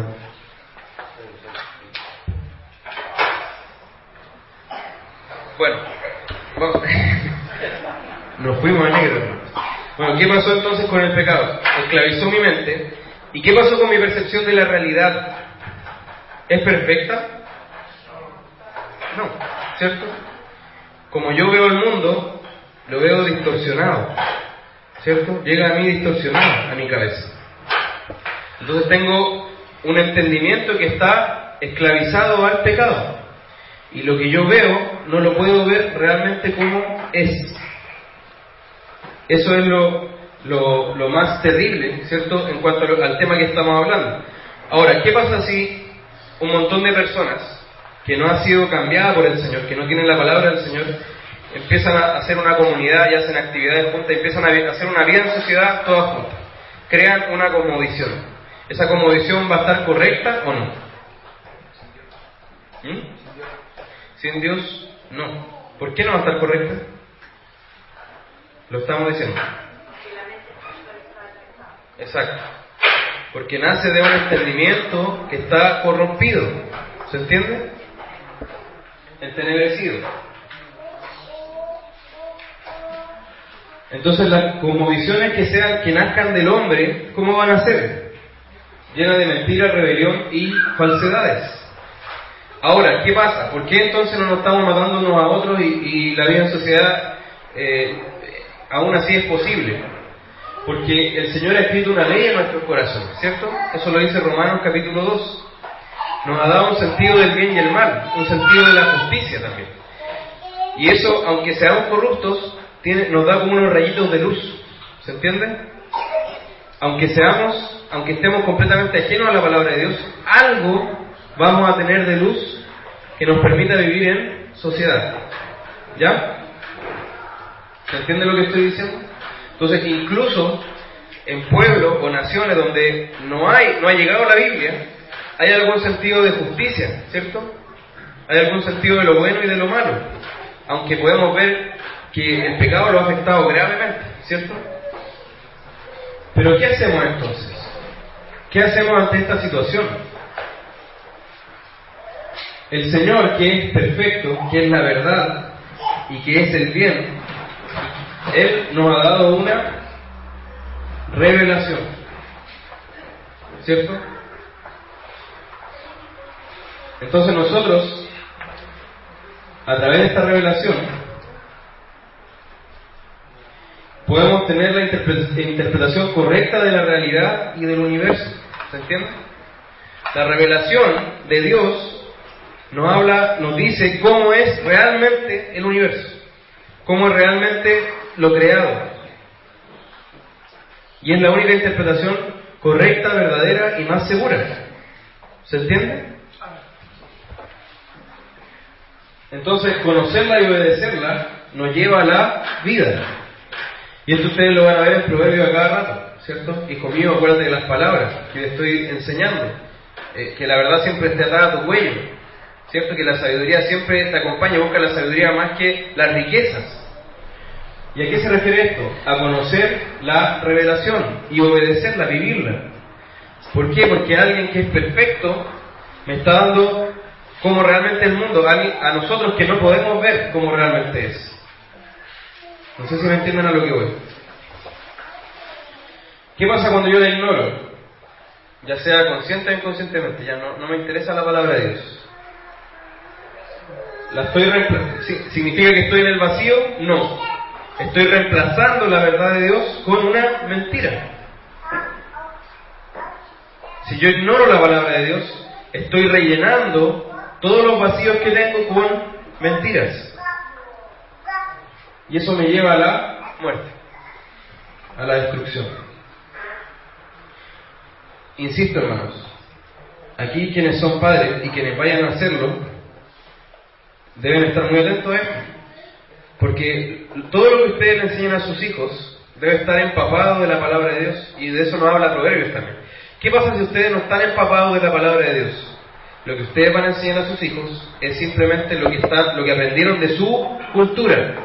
Bueno, vamos. Nos fuimos a negro. Bueno, ¿qué pasó entonces con el pecado? Esclavizó mi mente. ¿Y qué pasó con mi percepción de la realidad? ¿Es perfecta? No, ¿cierto? Como yo veo el mundo, lo veo distorsionado, ¿cierto? Llega a mí distorsionado a mi cabeza. Entonces tengo un entendimiento que está esclavizado al pecado. Y lo que yo veo no lo puedo ver realmente como es. Eso es lo, lo, lo más terrible, ¿cierto? En cuanto a lo, al tema que estamos hablando. Ahora, ¿qué pasa si un montón de personas que no ha sido cambiada por el Señor, que no tienen la palabra del Señor, empiezan a hacer una comunidad y hacen actividades juntas, empiezan a hacer una vida en sociedad todas juntas? Crean una cosmovisión. ¿Esa cosmovisión va a estar correcta o no? ¿Mm? Sin Dios, no. ¿Por qué no va a estar correcta? Lo estamos diciendo. Exacto. Porque nace de un entendimiento que está corrompido. ¿Se entiende? Entenebrecido. Entonces las cosmovisiones que sean, que nazcan del hombre, ¿cómo van a ser? Llenas de mentiras, rebelión y falsedades. Ahora, ¿qué pasa? ¿Por qué entonces no nos estamos matando unos a otros y, y la vida en sociedad eh, aún así es posible? Porque el Señor ha escrito una ley en nuestros corazones, ¿cierto? Eso lo dice Romanos capítulo dos. Nos ha dado un sentido del bien y el mal, un sentido de la justicia también. Y eso, aunque seamos corruptos, tiene, nos da como unos rayitos de luz. ¿Se entiende? Aunque seamos, aunque estemos completamente ajenos a la palabra de Dios, algo vamos a tener de luz que nos permita vivir en sociedad. ¿Ya? ¿Se entiende lo que estoy diciendo? Entonces, incluso en pueblos o naciones donde no hay, no ha llegado la Biblia, hay algún sentido de justicia, ¿cierto? Hay algún sentido de lo bueno y de lo malo, aunque podemos ver que el pecado lo ha afectado gravemente, ¿cierto? Pero ¿qué hacemos entonces? ¿Qué hacemos ante esta situación? El Señor, que es perfecto, que es la verdad y que es el bien, Él nos ha dado una revelación, ¿cierto? Entonces nosotros, a través de esta revelación, podemos tener la interpre- interpretación correcta de la realidad y del universo. ¿Se entiende? La revelación de Dios nos habla, nos dice cómo es realmente el universo, cómo es realmente lo creado. Y es la única interpretación correcta, verdadera y más segura. ¿Se entiende? Entonces, conocerla y obedecerla nos lleva a la vida. Y esto ustedes lo van a ver en Proverbios a cada rato, ¿cierto? Hijo mío, acuérdate de las palabras que te estoy enseñando, eh, que la verdad siempre esté atada a tu cuello, ¿cierto? Que la sabiduría siempre te acompañe, busca la sabiduría más que las riquezas. ¿Y a qué se refiere esto? A conocer la revelación y obedecerla, vivirla. ¿Por qué? Porque alguien que es perfecto me está dando cómo realmente el mundo, a nosotros que no podemos ver cómo realmente es. No sé si me entienden a lo que voy. ¿Qué pasa cuando yo la ignoro? ya sea consciente o inconscientemente, ya no, no me interesa la palabra de Dios. ¿La estoy reemplazando? ¿Significa que estoy en el vacío? No. Estoy reemplazando la verdad de Dios con una mentira. Si yo ignoro la palabra de Dios, estoy rellenando todos los vacíos que tengo con mentiras. Y eso me lleva a la muerte, a la destrucción. Insisto, hermanos, aquí quienes son padres y quienes vayan a hacerlo, deben estar muy atentos a esto, porque todo lo que ustedes le enseñan a sus hijos debe estar empapado de la palabra de Dios, y de eso nos habla Proverbios también. ¿Qué pasa si ustedes no están empapados de la palabra de Dios? Lo que ustedes van a enseñar a sus hijos es simplemente lo que está, lo que aprendieron de su cultura,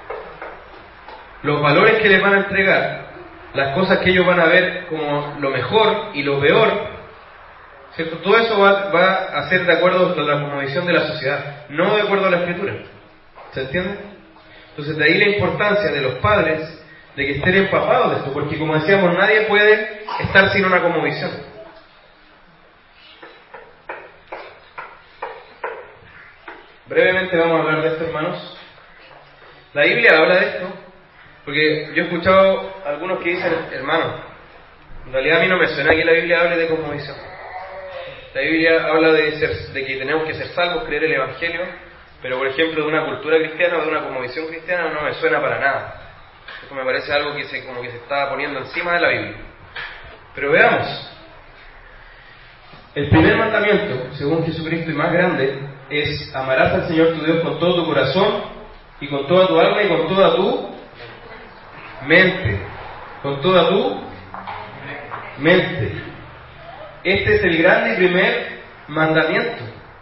los valores que les van a entregar, las cosas que ellos van a ver como lo mejor y lo peor, ¿cierto? Todo eso va, va a ser de acuerdo a la cosmovisión de la sociedad, no de acuerdo a la Escritura. ¿Se entiende? Entonces, de ahí la importancia de los padres de que estén empapados de esto, porque como decíamos, nadie puede estar sin una cosmovisión. Brevemente vamos a hablar de esto, hermanos. La Biblia habla de esto, porque yo he escuchado a algunos que dicen, hermano, en realidad a mí no me suena que la Biblia hable de cosmovisión. La Biblia habla de, ser, de que tenemos que ser salvos, creer el Evangelio, pero por ejemplo de una cultura cristiana o de una cosmovisión cristiana no me suena para nada. Esto me parece algo que se, como que se está poniendo encima de la Biblia. Pero veamos. El primer mandamiento, según Jesucristo y más grande, es: amarás al Señor tu Dios con todo tu corazón, y con toda tu alma, y con toda tu mente. Con toda tu mente. Este es el grande y primer mandamiento.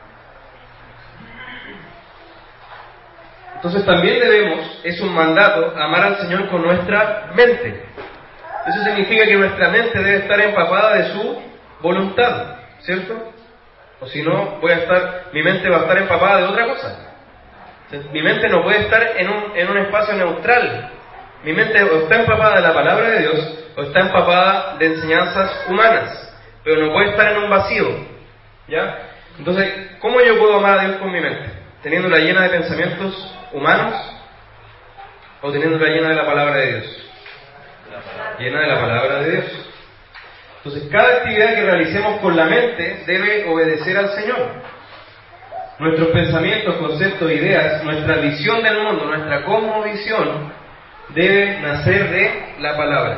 Entonces también debemos, es un mandato, amar al Señor con nuestra mente. Eso significa que nuestra mente debe estar empapada de su voluntad, ¿cierto? O si no, voy a estar, mi mente va a estar empapada de otra cosa. Mi mente no puede estar en un, en un espacio neutral. Mi mente o está empapada de la palabra de Dios, o está empapada de enseñanzas humanas, pero no puede estar en un vacío, ¿ya? Entonces, ¿cómo yo puedo amar a Dios con mi mente? ¿Teniéndola llena de pensamientos humanos o teniéndola llena de la palabra de Dios? Llena de la palabra de Dios. Entonces, cada actividad que realicemos con la mente debe obedecer al Señor. Nuestros pensamientos, conceptos, ideas, nuestra visión del mundo, nuestra cosmovisión debe nacer de la palabra.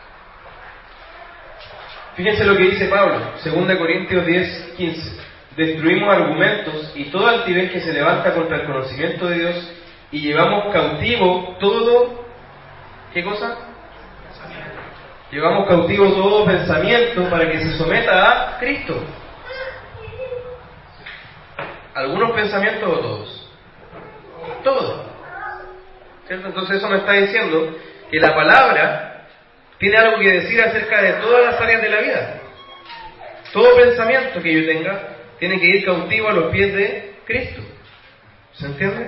Fíjense lo que dice Pablo, segunda Corintios diez, quince. Destruimos argumentos y toda altivez que se levanta contra el conocimiento de Dios, y llevamos cautivo todo, ¿qué cosa? Llevamos cautivo todo pensamiento para que se someta a Cristo. ¿Algunos pensamientos o todos? Todos. ¿Cierto? Entonces eso me está diciendo que la palabra tiene algo que decir acerca de todas las áreas de la vida. Todo pensamiento que yo tenga tiene que ir cautivo a los pies de Cristo. ¿Se entiende?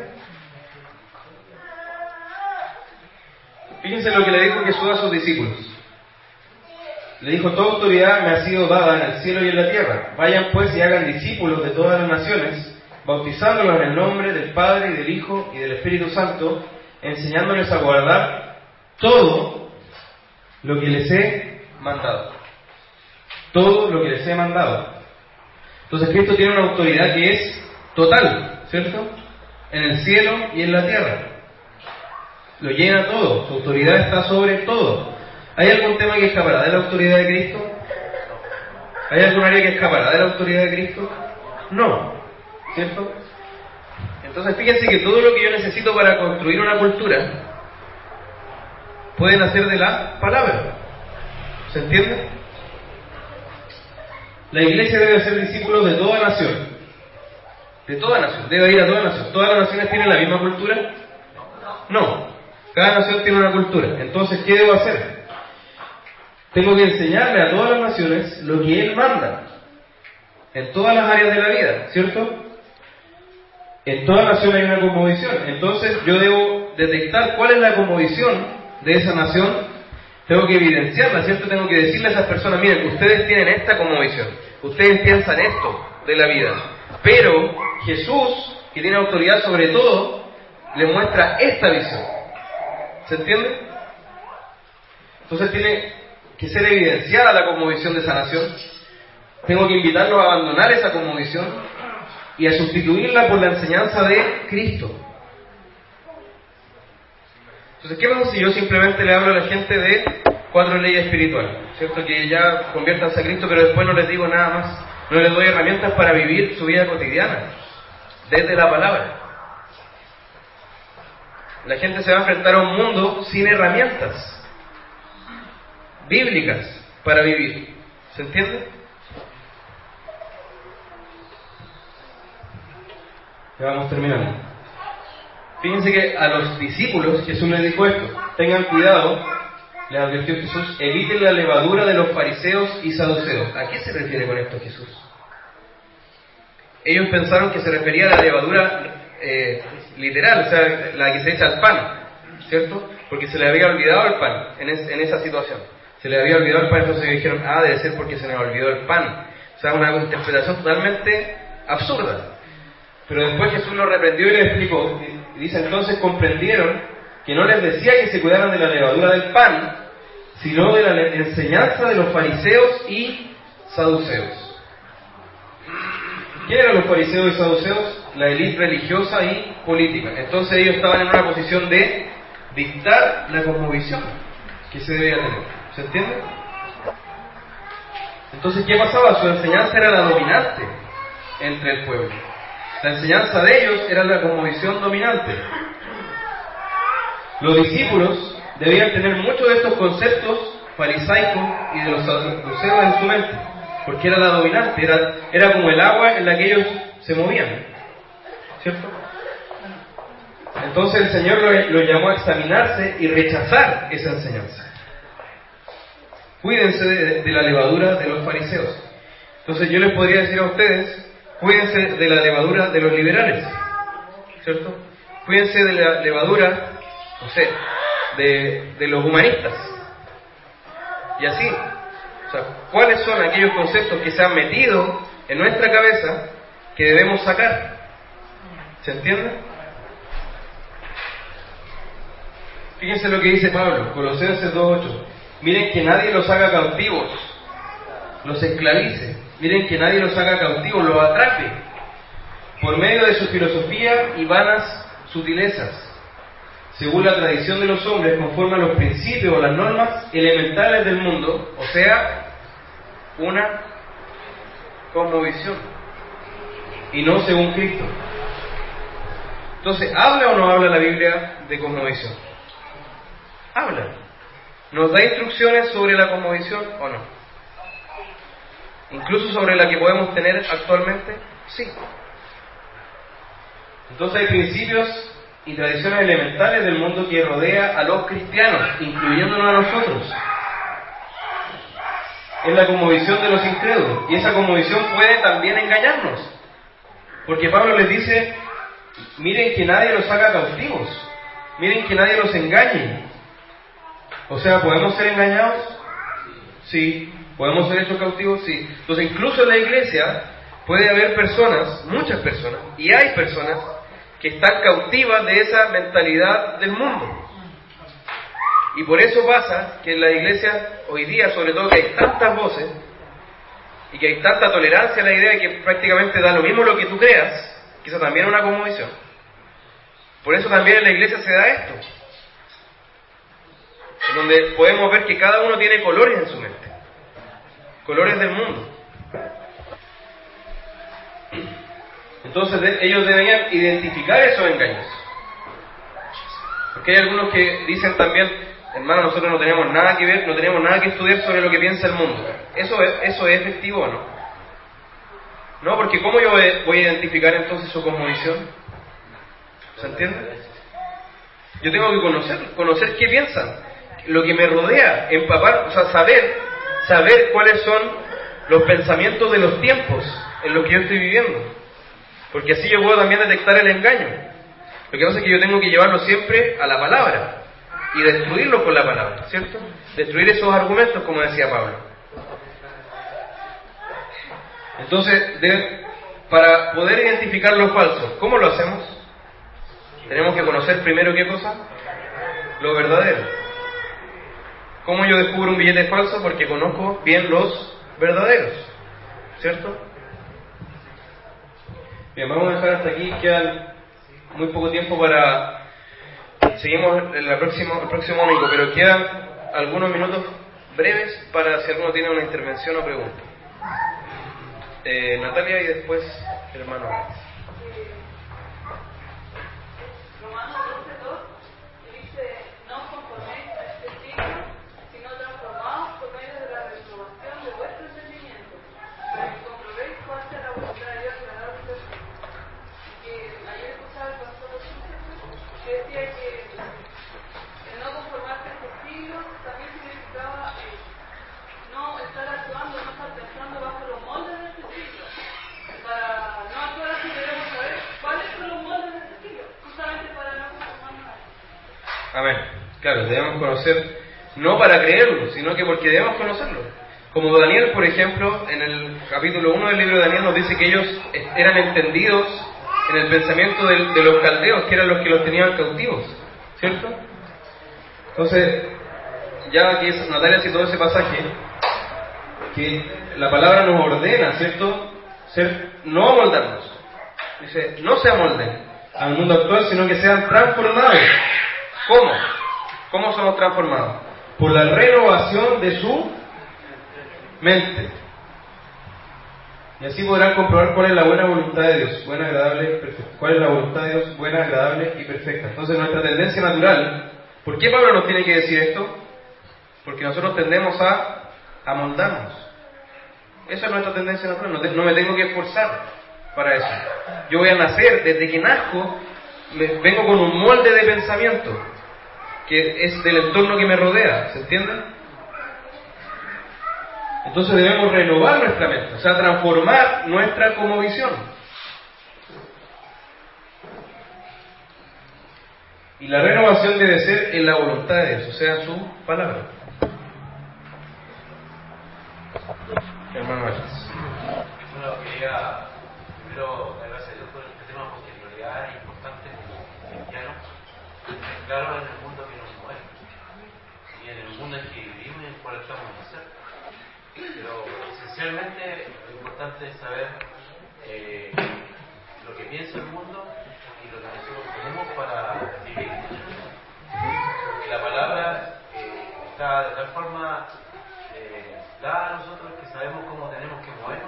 Fíjense lo que le dijo Jesús a sus discípulos. Le dijo: toda autoridad me ha sido dada en el cielo y en la tierra. Vayan pues y hagan discípulos de todas las naciones, bautizándolos en el nombre del Padre y del Hijo y del Espíritu Santo, enseñándoles a guardar todo lo que les he mandado. Todo lo que les he mandado. Entonces Cristo tiene una autoridad que es total, ¿cierto? En el cielo y en la tierra. Lo llena todo, su autoridad está sobre todo. ¿Hay algún tema que escapará de la autoridad de Cristo? ¿Hay algún área que escapará de la autoridad de Cristo? No, ¿cierto? Entonces fíjense que todo lo que yo necesito para construir una cultura puede nacer de la palabra. ¿Se entiende? La iglesia debe ser discípulos de toda nación. De toda nación, debe ir a toda nación. ¿Todas las naciones tienen la misma cultura? No. Cada nación tiene una cultura. Entonces, ¿qué debo hacer? Tengo que enseñarle a todas las naciones lo que Él manda. En todas las áreas de la vida, ¿cierto? En toda nación hay una cosmovisión. Entonces, yo debo detectar cuál es la cosmovisión de esa nación Tengo que evidenciarla, ¿cierto? Tengo que decirle a esas personas, miren, ustedes tienen esta cosmovisión, ustedes piensan esto de la vida, pero Jesús, que tiene autoridad sobre todo, les muestra esta visión. ¿Se entiende? Entonces tiene que ser evidenciada la cosmovisión de sanación. Tengo que invitarlos a abandonar esa cosmovisión y a sustituirla por la enseñanza de Cristo. Entonces, ¿qué pasa si yo simplemente le hablo a la gente de cuatro leyes espirituales? ¿Cierto? Que ya conviértanse a Cristo, pero después no les digo nada más. No les doy herramientas para vivir su vida cotidiana, desde la palabra. La gente se va a enfrentar a un mundo sin herramientas bíblicas para vivir. ¿Se entiende? Ya vamos terminando. Fíjense que a los discípulos Jesús les dijo esto: tengan cuidado, les advirtió Jesús, eviten la levadura de los fariseos y saduceos. ¿A qué se refiere con esto Jesús? Ellos pensaron que se refería a la levadura eh, literal, o sea, la que se echa al pan, ¿cierto? Porque se le había olvidado el pan en, es, en esa situación. Se le había olvidado el pan, entonces dijeron, ah, debe ser porque se les olvidó el pan. O sea, una interpretación totalmente absurda. Pero después Jesús lo reprendió y les explicó. Y dice, entonces comprendieron que no les decía que se cuidaran de la levadura del pan, sino de la enseñanza de los fariseos y saduceos. ¿Quién eran los fariseos y saduceos? La élite religiosa y política. Entonces ellos estaban en una posición de dictar la cosmovisión que se debía tener. ¿Se entiende? Entonces, ¿qué pasaba? Su enseñanza era la dominante entre el pueblo. La enseñanza de ellos era la cosmovisión dominante. Los discípulos debían tener muchos de estos conceptos farisaicos y de los saduceos en su mente, porque era la dominante, era, era como el agua en la que ellos se movían, ¿cierto? Entonces el Señor lo, lo llamó a examinarse y rechazar esa enseñanza. Cuídense de, de la levadura de los fariseos. Entonces yo les podría decir a ustedes, cuídense de la levadura de los liberales, ¿cierto? Cuídense de la levadura, no sé, de, de los humanistas. Y así, o sea, ¿cuáles son aquellos conceptos que se han metido en nuestra cabeza que debemos sacar? ¿Se entiende? Fíjense lo que dice Pablo, Colosenses dos ocho. Miren que nadie los haga cautivos, los esclavice. Miren que nadie los haga cautivos, los atrape, por medio de su filosofía y vanas sutilezas, según la tradición de los hombres, conforme a los principios o las normas elementales del mundo, o sea, una cosmovisión, y no según Cristo. Entonces, ¿habla o no habla la Biblia de cosmovisión? Habla. ¿Nos da instrucciones sobre la cosmovisión o no? Incluso sobre la que podemos tener actualmente, sí. Entonces hay principios y tradiciones elementales del mundo que rodea a los cristianos, incluyéndonos a nosotros. Es la cosmovisión de los incrédulos, y esa cosmovisión puede también engañarnos, porque Pablo les dice, miren que nadie los haga cautivos, miren que nadie los engañe. O sea, ¿podemos ser engañados? Sí. ¿Podemos ser hechos cautivos? Sí. Entonces, incluso en la iglesia puede haber personas, muchas personas, y hay personas que están cautivas de esa mentalidad del mundo. Y por eso pasa que en la iglesia hoy día, sobre todo, que hay tantas voces y que hay tanta tolerancia a la idea de que prácticamente da lo mismo lo que tú creas, que eso también es una cosmovisión. Por eso también en la iglesia se da esto, en donde podemos ver que cada uno tiene colores en su mente, colores del mundo. Entonces de, ellos deberían identificar esos engaños, porque hay algunos que dicen también, hermano, nosotros no tenemos nada que ver, no tenemos nada que estudiar sobre lo que piensa el mundo. ¿Eso es, eso es efectivo o no? No, porque ¿cómo yo voy a identificar entonces su cosmovisión? ¿Se entiende? Yo tengo que conocer, conocer qué piensan, lo que me rodea, empapar, o sea, saber, saber cuáles son los pensamientos de los tiempos en los que yo estoy viviendo, porque así yo puedo también detectar el engaño. Lo que pasa es que yo tengo que llevarlo siempre a la palabra, y destruirlo con la palabra, ¿cierto? Destruir esos argumentos, como decía Pablo. Entonces, de, para poder identificar lo falso, ¿cómo lo hacemos? Tenemos que conocer primero ¿qué cosa? Lo verdadero. ¿Cómo yo descubro un billete falso? Porque conozco bien los verdaderos, ¿cierto? Bien, vamos a dejar hasta aquí, quedan muy poco tiempo para... Seguimos en la próxima, el próximo domingo, pero quedan algunos minutos breves para si alguno tiene una intervención o pregunta. Eh, Natalia y después el hermano. Romanos doce dos dice: no conforméis a este siglo, sino transformaos por medio de la renovación de vuestro entendimiento, para que comprobéis cuál sea la voluntad de Dios agradable y perfecta. Que ayer escuchaba el pastor que decía que el no conformarse a este siglo también significaba eh, no estar actuando, no estar pensando bajo los moldes de este siglo. Para no actuar así debemos saber cuáles son los moldes de este siglo, justamente para no conformarnos a eso. Amén. Claro, debemos conocer, no para creerlo, sino que porque debemos conocerlo. Como Daniel, por ejemplo, en el capítulo uno del libro de Daniel nos dice que ellos eran entendidos en el pensamiento de, de los caldeos, que eran los que los tenían cautivos, ¿cierto? Entonces, ya aquí Natalia citó ese pasaje, que la palabra nos ordena, ¿cierto? Ser, no amoldarnos. Dice, no se amolden al mundo actual, sino que sean transformados. ¿Cómo? ¿Cómo somos transformados? Por la renovación de su mente. Y así podrán comprobar cuál es la buena voluntad de Dios, buena, agradable y perfecta. ¿Cuál es la voluntad de Dios? Buena, agradable y perfecta. Entonces nuestra tendencia natural, ¿por qué Pablo nos tiene que decir esto? Porque nosotros tendemos a amoldarnos. Esa es nuestra tendencia natural, no, te, no me tengo que esforzar para eso. Yo voy a nacer, desde que nazco, me, vengo con un molde de pensamiento, que es del entorno que me rodea, ¿se entiende? Entonces debemos renovar nuestra mente, o sea, transformar nuestra cosmovisión. Y la renovación debe ser en la voluntad de Dios, o sea, en su palabra. Hermano Alex. Bueno, quería primero dar gracias a Dios por este tema, porque en realidad es importante como cristianos, claro, en el mundo que nos mueve y en el mundo en que vivimos y en el cual estamos a nacer. Pero esencialmente lo importante es saber eh, lo que piensa el mundo y lo que nosotros tenemos para vivir. Porque la palabra eh, está de tal forma eh, dada a nosotros que sabemos cómo tenemos que movernos,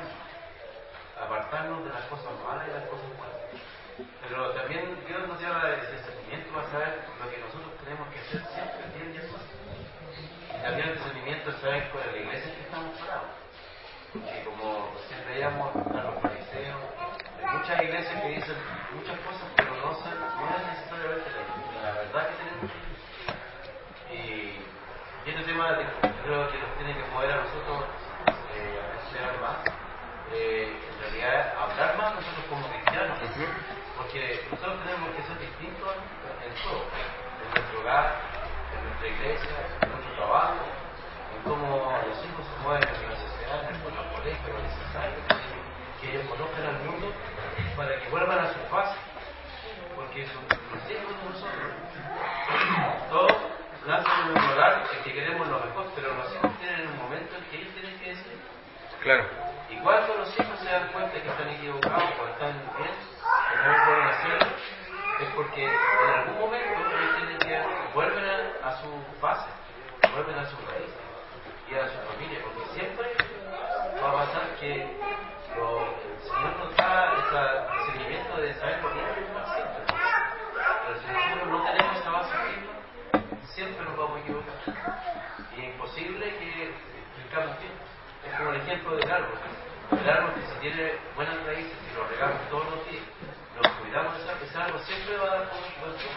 apartarnos de las cosas malas y las cosas buenas. Pero también Dios nos lleva el discernimiento para saber lo que nosotros tenemos que hacer siempre, bien y así. Y también el discernimiento es saber con la iglesia que estamos parados. Porque como siempre veíamos a los fariseos, hay muchas iglesias que dicen muchas cosas, pero no, son, no es necesariamente la, la verdad que tenemos que decir. Y, y este tema de, creo que nos tiene que mover a nosotros eh, a estudiar más, eh, en realidad hablar más nosotros como cristianos, porque nosotros tenemos que ser distintos en todo, en nuestro hogar, en nuestra iglesia, en nuestro trabajo, en cómo los hijos se mueven en la sociedad, en los colegios, en los necesarios, que ellos conozcan al mundo para que vuelvan a su paz, porque son los hijos de nosotros. Todos nacen en un hogar en que queremos lo mejor, pero los hijos tienen un momento en que ellos tienen que decir. Claro. Y cuando los hijos se dan cuenta que están equivocados o están bien, que no pueden hacerlo, es porque en algún momento ellos tienen que vuelven a, a su base, vuelven a su raíz y a su familia, porque siempre va a pasar que lo, el Señor nos da ese discernimiento de saber lo que es más siempre. Pero si nosotros no tenemos esa base firme, siempre nos vamos a equivocar. Y es imposible que crezcamos bien. Es como el ejemplo del árbol. El árbol que si tiene buenas raíces, si lo regamos todos los días, lo cuidamos, ese árbol siempre va a dar buen fruto.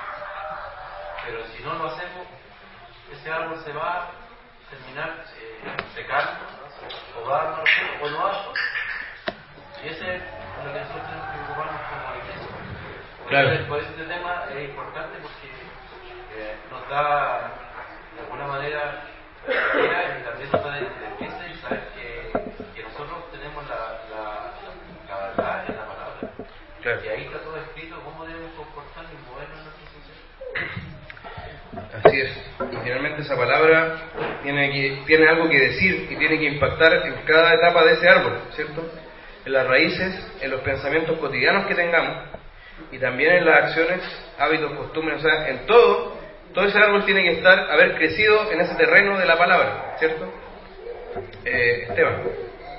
Pero si no lo hacemos, ese árbol se va a terminar eh, secando, o va a dar mal fruto, o no va a dar fruto. Y ese es lo que nosotros tenemos que preocuparnos como iglesia. Claro. Por eso este tema es importante, porque eh, nos da de alguna manera era en la mesa de iglesia y saber que, que nosotros tenemos la, la, la verdad en la palabra. Claro. Y ahí está todo escrito cómo debemos comportarnos y movernos en nuestra sociedad. Así es. Y finalmente esa palabra tiene, que, tiene algo que decir y tiene que impactar en cada etapa de ese árbol, ¿cierto? En las raíces, en los pensamientos cotidianos que tengamos y también en las acciones, hábitos, costumbres, o sea, en todo, todo ese árbol tiene que estar, haber crecido en ese terreno de la palabra, ¿cierto? Eh, Esteban. Es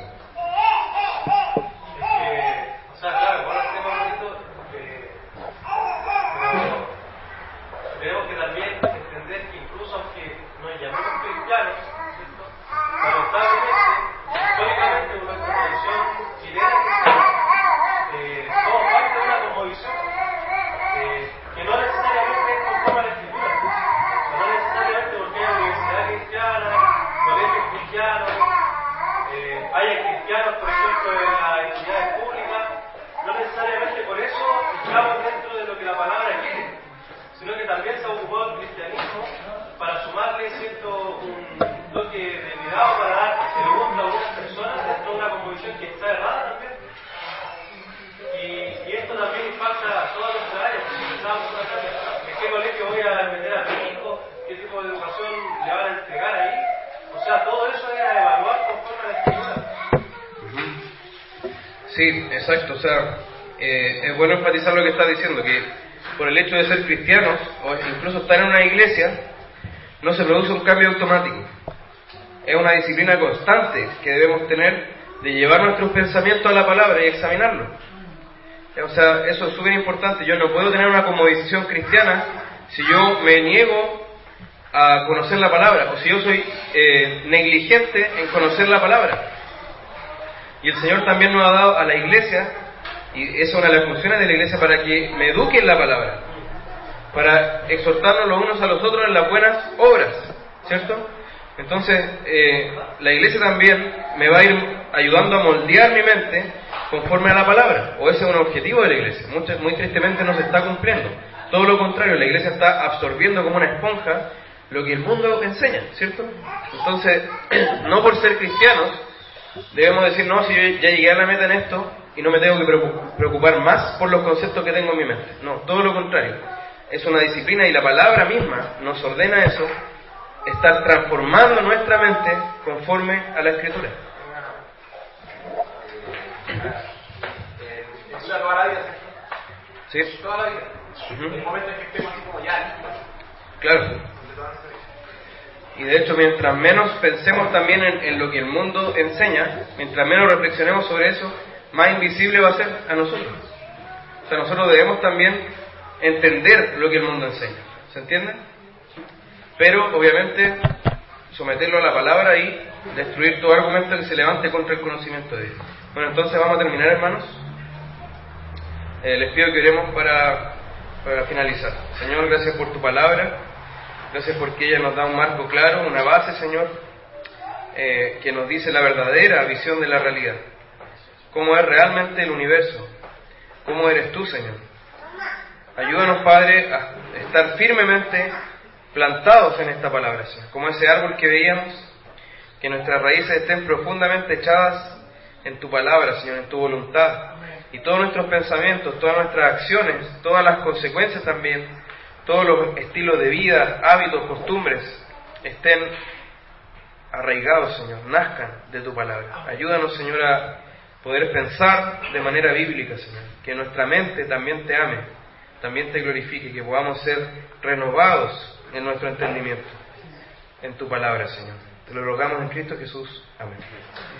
que, o sea, claro, ahora tenemos bonito, eh, pero tenemos que también entender que incluso aunque nos llamemos cristianos, ¿cierto? Lamentablemente, históricamente, en nuestra tradición chilena cristiana, eh, somos parte de una cosmovisión eh, que no necesariamente es conforme a la escritura, o sea, no necesariamente porque hay universidad cristiana, colegios cristianos, eh, haya cristianos, por ejemplo, en las entidades públicas, no necesariamente por eso estamos dentro de lo que la palabra quiere, sino que también se ha ocupado el cristianismo para sumarle cierto un toque de cuidado para dar el gusto a algunas personas dentro de una cosmovisión que está errada también. Y, y esto también impacta a todas nuestras áreas. Pensábamos una tarde, ¿en qué colegio voy a meter a mi hijo? ¿Qué tipo de educación le van a entregar ahí? O sea, todo eso es a evaluar conforme a la escritura. Sí, exacto, o sea, eh, es bueno enfatizar lo que estás diciendo, que por el hecho de ser cristianos, o incluso estar en una iglesia, no se produce un cambio automático. Es una disciplina constante que debemos tener de llevar nuestros pensamientos a la palabra y examinarlo. O sea, eso es súper importante. Yo no puedo tener una cosmovisión cristiana si yo me niego a conocer la palabra, o si yo soy eh, negligente en conocer la palabra. Y el Señor también nos ha dado a la iglesia, y esa es una de las funciones de la iglesia, para que me eduque en la palabra, para exhortarnos los unos a los otros en las buenas obras, ¿cierto? Entonces, eh, la iglesia también me va a ir ayudando a moldear mi mente conforme a la palabra, o ese es un objetivo de la iglesia. Mucho, muy tristemente no se está cumpliendo. Todo lo contrario, la iglesia está absorbiendo como una esponja lo que el mundo enseña, ¿cierto? Entonces, no por ser cristianos, debemos decir, no, si yo ya llegué a la meta en esto y no me tengo que preocupar más por los conceptos que tengo en mi mente. No, todo lo contrario. Es una disciplina y la palabra misma nos ordena eso, estar transformando nuestra mente conforme a la Escritura. Dura toda la vida. ¿Sí? Toda la vida. Uh-huh. En el momento en que estemos así como ya. Claro. Y de hecho, mientras menos pensemos también en, en lo que el mundo enseña, mientras menos reflexionemos sobre eso, más invisible va a ser a nosotros. O sea, nosotros debemos también entender lo que el mundo enseña. ¿Se entiende? Pero, obviamente, someterlo a la palabra y destruir todo argumento que se levante contra el conocimiento de Dios. Bueno, entonces vamos a terminar, hermanos. Eh, les pido que oremos para, para finalizar. Señor, gracias por tu palabra. Gracias porque ella nos da un marco claro, una base, Señor, eh, que nos dice la verdadera visión de la realidad. Cómo es realmente el universo. Cómo eres tú, Señor. Ayúdanos, Padre, a estar firmemente plantados en esta palabra, Señor. Como ese árbol que veíamos, que nuestras raíces estén profundamente echadas en tu palabra, Señor, en tu voluntad. Y todos nuestros pensamientos, todas nuestras acciones, todas las consecuencias también, todos los estilos de vida, hábitos, costumbres, estén arraigados, Señor, nazcan de tu palabra. Ayúdanos, Señor, a poder pensar de manera bíblica, Señor, que nuestra mente también te ame, también te glorifique, que podamos ser renovados en nuestro entendimiento, en tu palabra, Señor. Te lo rogamos en Cristo Jesús. Amén.